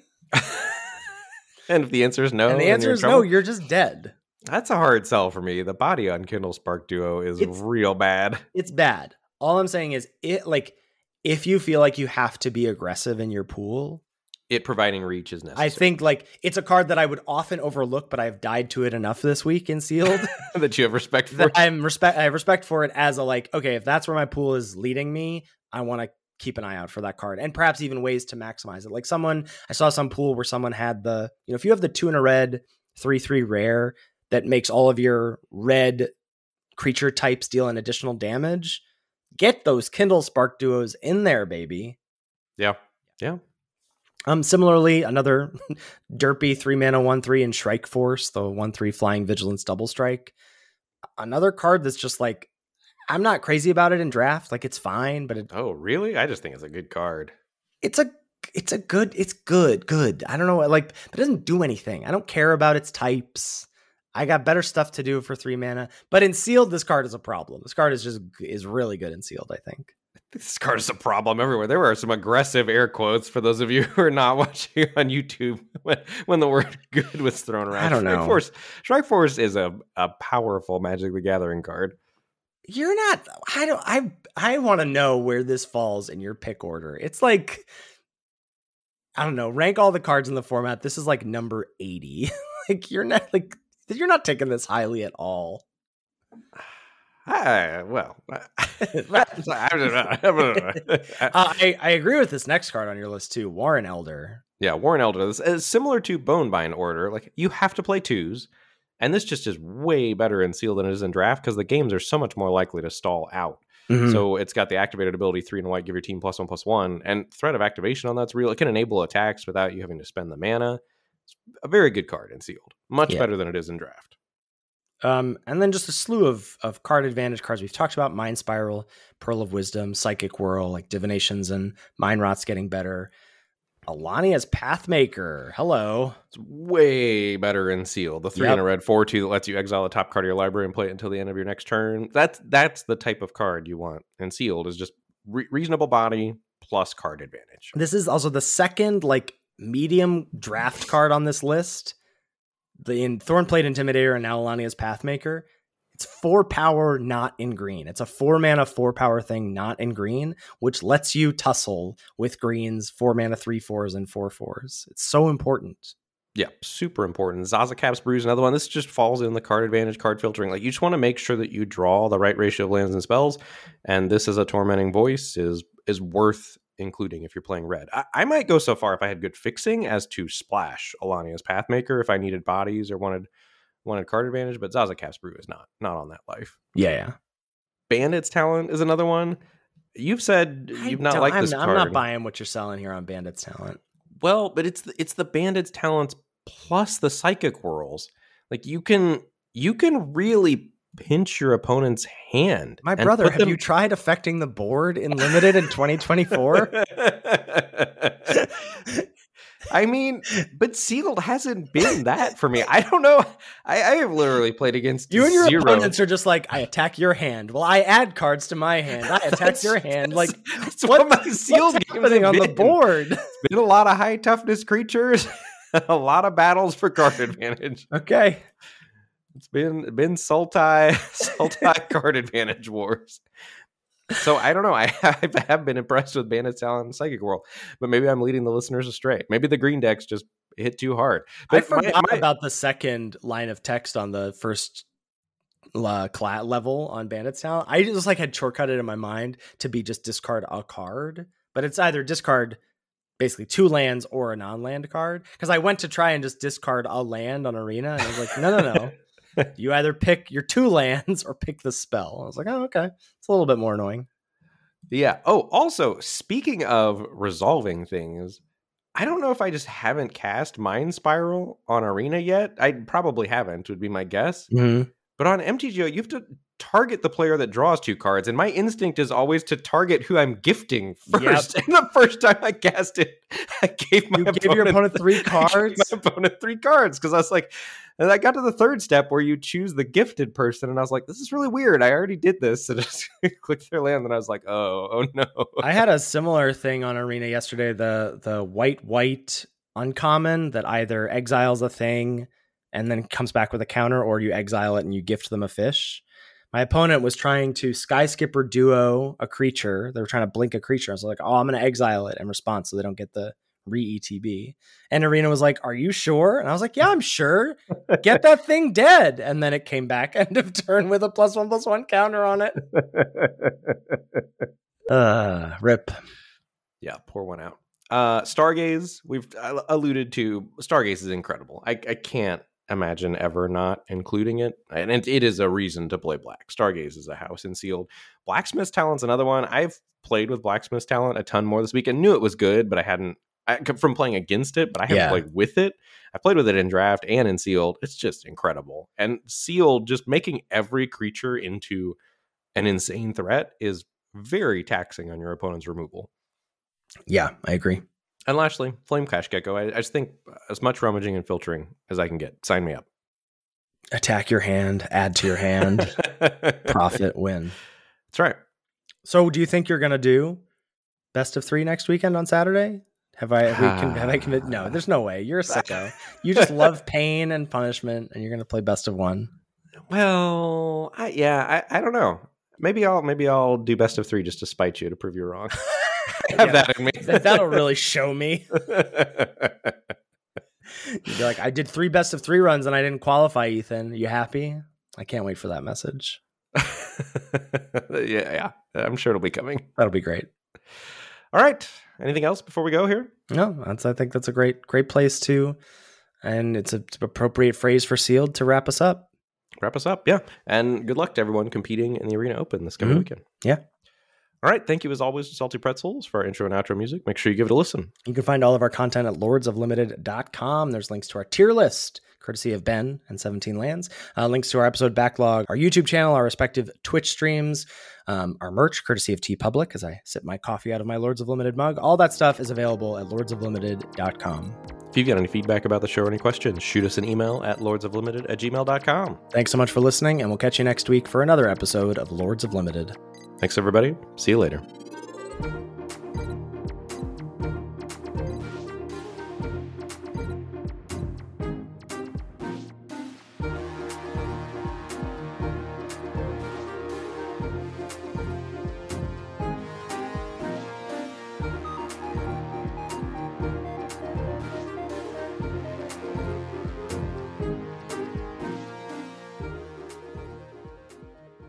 And if the answer is no,
And the
then
answer
you're in
is no.
trouble?
You're just dead.
That's a hard sell for me. The body on Kindle Spark Duo is
It's-
real bad.
It's bad. All I'm saying is it like if you feel like you have to be aggressive in your pool,
It providing reach is necessary.
I think like it's a card that I would often overlook, but I've died to it enough this week in sealed
that you have respect for.
that I'm respect. I have respect for it as a like, okay, if that's where my pool is leading me, I want to keep an eye out for that card, and perhaps even ways to maximize it. Like someone, I saw some pool where someone had the, you know, if you have the two and a red three three rare that makes all of your red creature types deal an additional damage, get those Kindle Spark Duos in there, baby.
Yeah. Yeah.
Um, similarly, another derpy three mana one three in Shrike Force, the one three flying vigilance double strike. Another card that's just like, I'm not crazy about it in draft. Like it's fine, but it,
Oh, really? I just think it's a good card.
it's a it's a good it's good good. I don't know, like it doesn't do anything. I don't care about its types. I got better stuff to do for three mana. But in sealed, this card is a problem. This card is just is really good in sealed, I think.
This card is a problem everywhere. There were some aggressive air quotes for those of you who are not watching on YouTube when, when the word good was thrown around.
I don't
Strike
know.
Force, Strike Force is a, a powerful Magic the Gathering card.
You're not I don't I I want to know where this falls in your pick order. It's like I don't know, rank all the cards in the format. This is like number eighty. Like you're not like you're not taking this highly at all.
I, well,
uh, I, I agree with this next card on your list too, Warren Elder.
Yeah, Warren Elder. This is similar to Bonebind Order. Like, you have to play twos, and this just is way better in Sealed than it is in Draft because the games are so much more likely to stall out. Mm-hmm. So it's got the activated ability, three and white, give your team plus one, plus one, and threat of activation on that's real. It can enable attacks without you having to spend the mana. It's a very good card in Sealed. Much yeah. better than it is in Draft.
Um, and then just a slew of, of card advantage cards we've talked about: Mind Spiral, Pearl of Wisdom, Psychic Whirl, like Divinations and Mind Rot's getting better. Alania's Pathmaker. Hello.
It's way better in Sealed. The three yep. and a red four two that lets you exile the top card of your library and play it until the end of your next turn. That's that's the type of card you want. And Sealed is just re- reasonable body plus card advantage.
This is also the second like medium draft card on this list. The in Thornplate Intimidator and now Alania's Pathmaker. It's four power, not in green. It's a four mana, four power thing, not in green, which lets you tussle with greens, four mana, three fours, and four fours. It's so important.
Yeah, super important. Zazakap's Bruise, another one. This just falls in the card advantage, card filtering. Like, you just want to make sure that you draw the right ratio of lands and spells, and this as a Tormenting Voice is is worth including if you're playing red. I, I might go so far if I had good fixing as to splash Alania's Pathmaker if I needed bodies or wanted wanted card advantage, but Zazakap's Brew is not not on that life.
Yeah, yeah.
Bandit's Talent is another one. You've said you've not liked this
I'm,
card.
I'm not buying what you're selling here on Bandit's Talent.
Well, but it's the, it's the Bandit's Talents plus the Psychic Whirls. Like, you can you can really pinch your opponent's hand.
My brother, have them... you tried affecting the board in Limited in twenty twenty-four?
I mean, but Sealed hasn't been that for me. I don't know. I, I have literally played against
you and your
zero.
opponents are just like, I attack your hand. Well, I add cards to my hand. I attack your hand. Like,
that's what, what my Sealed
what's happening on
been.
the board?
It's been a lot of high toughness creatures, a lot of battles for card advantage.
Okay,
it's been been Sultai Sultai card advantage wars. So I don't know. I have been impressed with Bandit's Talent and Psychic Whirl, but maybe I'm leading the listeners astray. Maybe the green decks just hit too hard. But
I forgot my, my... about the second line of text on the first uh, clat level on Bandit's Talent. I just like had shortcutted in my mind to be just discard a card, but it's either discard basically two lands or a non-land card. Because I went to try and just discard a land on Arena, and I was like, no, no, no. You either pick your two lands or pick the spell. I was like, oh, okay. It's a little bit more annoying.
Yeah. Oh, also, speaking of resolving things, I don't know if I just haven't cast Mind Spiral on Arena yet. I probably haven't, would be my guess.
Mm-hmm.
But on M T G O, you have to target the player that draws two cards. And my instinct is always to target who I'm gifting first. Yep. And the first time I cast it, I gave my
you
opponent,
gave your opponent three cards?
my opponent three cards. Because I was like, and I got to the third step where you choose the gifted person. And I was like, this is really weird. I already did this. And I just clicked their land. And I was like, oh, oh no.
I had a similar thing on Arena yesterday. The, the white, white uncommon that either exiles a thing and then comes back with a counter, or you exile it and you gift them a fish. My opponent was trying to Sky Skipper duo a creature. They were trying to blink a creature. I was like, oh, I'm going to exile it in response so they don't get the re-E T B. And Arena was like, are you sure? And I was like, yeah, I'm sure. Get that thing dead. And then it came back end of turn with a plus one plus one counter on it. uh, rip.
Yeah, pour one out. Uh, Stargaze, we've alluded to. Stargaze is incredible. I, I can't imagine ever not including it, and it, it is a reason to play black. Stargaze is a house in Sealed. Blacksmith's Talent's another one. I've played with Blacksmith's Talent a ton more this week and knew it was good, but I hadn't I, from playing against it, but I haven't
yeah.
played with it. I played with it in Draft and in Sealed. It's just incredible. And Sealed, just making every creature into an insane threat is very taxing on your opponent's removal.
Yeah, I agree.
And lastly, Flame Cash Gecko. I, I just think as much rummaging and filtering as I can get. Sign me up.
Attack your hand, add to your hand, profit, win.
That's right.
So do you think you're going to do best of three next weekend on Saturday? Have I, have, we, have I committed? No, there's no way. You're a sicko. You just love pain and punishment, and you're going to play best of one.
Well, I, yeah, I, I don't know. Maybe I'll maybe I'll do best of three just to spite you, to prove you wrong. I have
yeah,
that in me.
That'll really show me. You'd be like, I did three best of three runs and I didn't qualify, Ethan. You happy? I can't wait for that message.
yeah, yeah. I'm sure it'll be coming.
That'll be great.
All right. Anything else before we go here?
No, that's, I think that's a great, great place to, and it's an appropriate phrase for Sealed to wrap us up.
Wrap us up, yeah. And good luck to everyone competing in the Arena Open this coming mm-hmm. weekend.
Yeah.
All right. Thank you, as always, to Salty Pretzels for our intro and outro music. Make sure you give it a listen.
You can find all of our content at lords of limited dot com. There's links to our tier list, courtesy of Ben and seventeen Lands. Uh, links to our episode backlog, our YouTube channel, our respective Twitch streams, um, our merch, courtesy of TeePublic, as I sip my coffee out of my Lords of Limited mug. All that stuff is available at lords of limited dot com.
If you've got any feedback about the show or any questions, shoot us an email at lords of limited at gmail dot com.
Thanks so much for listening, and we'll catch you next week for another episode of Lords of Limited.
Thanks, everybody. See you later.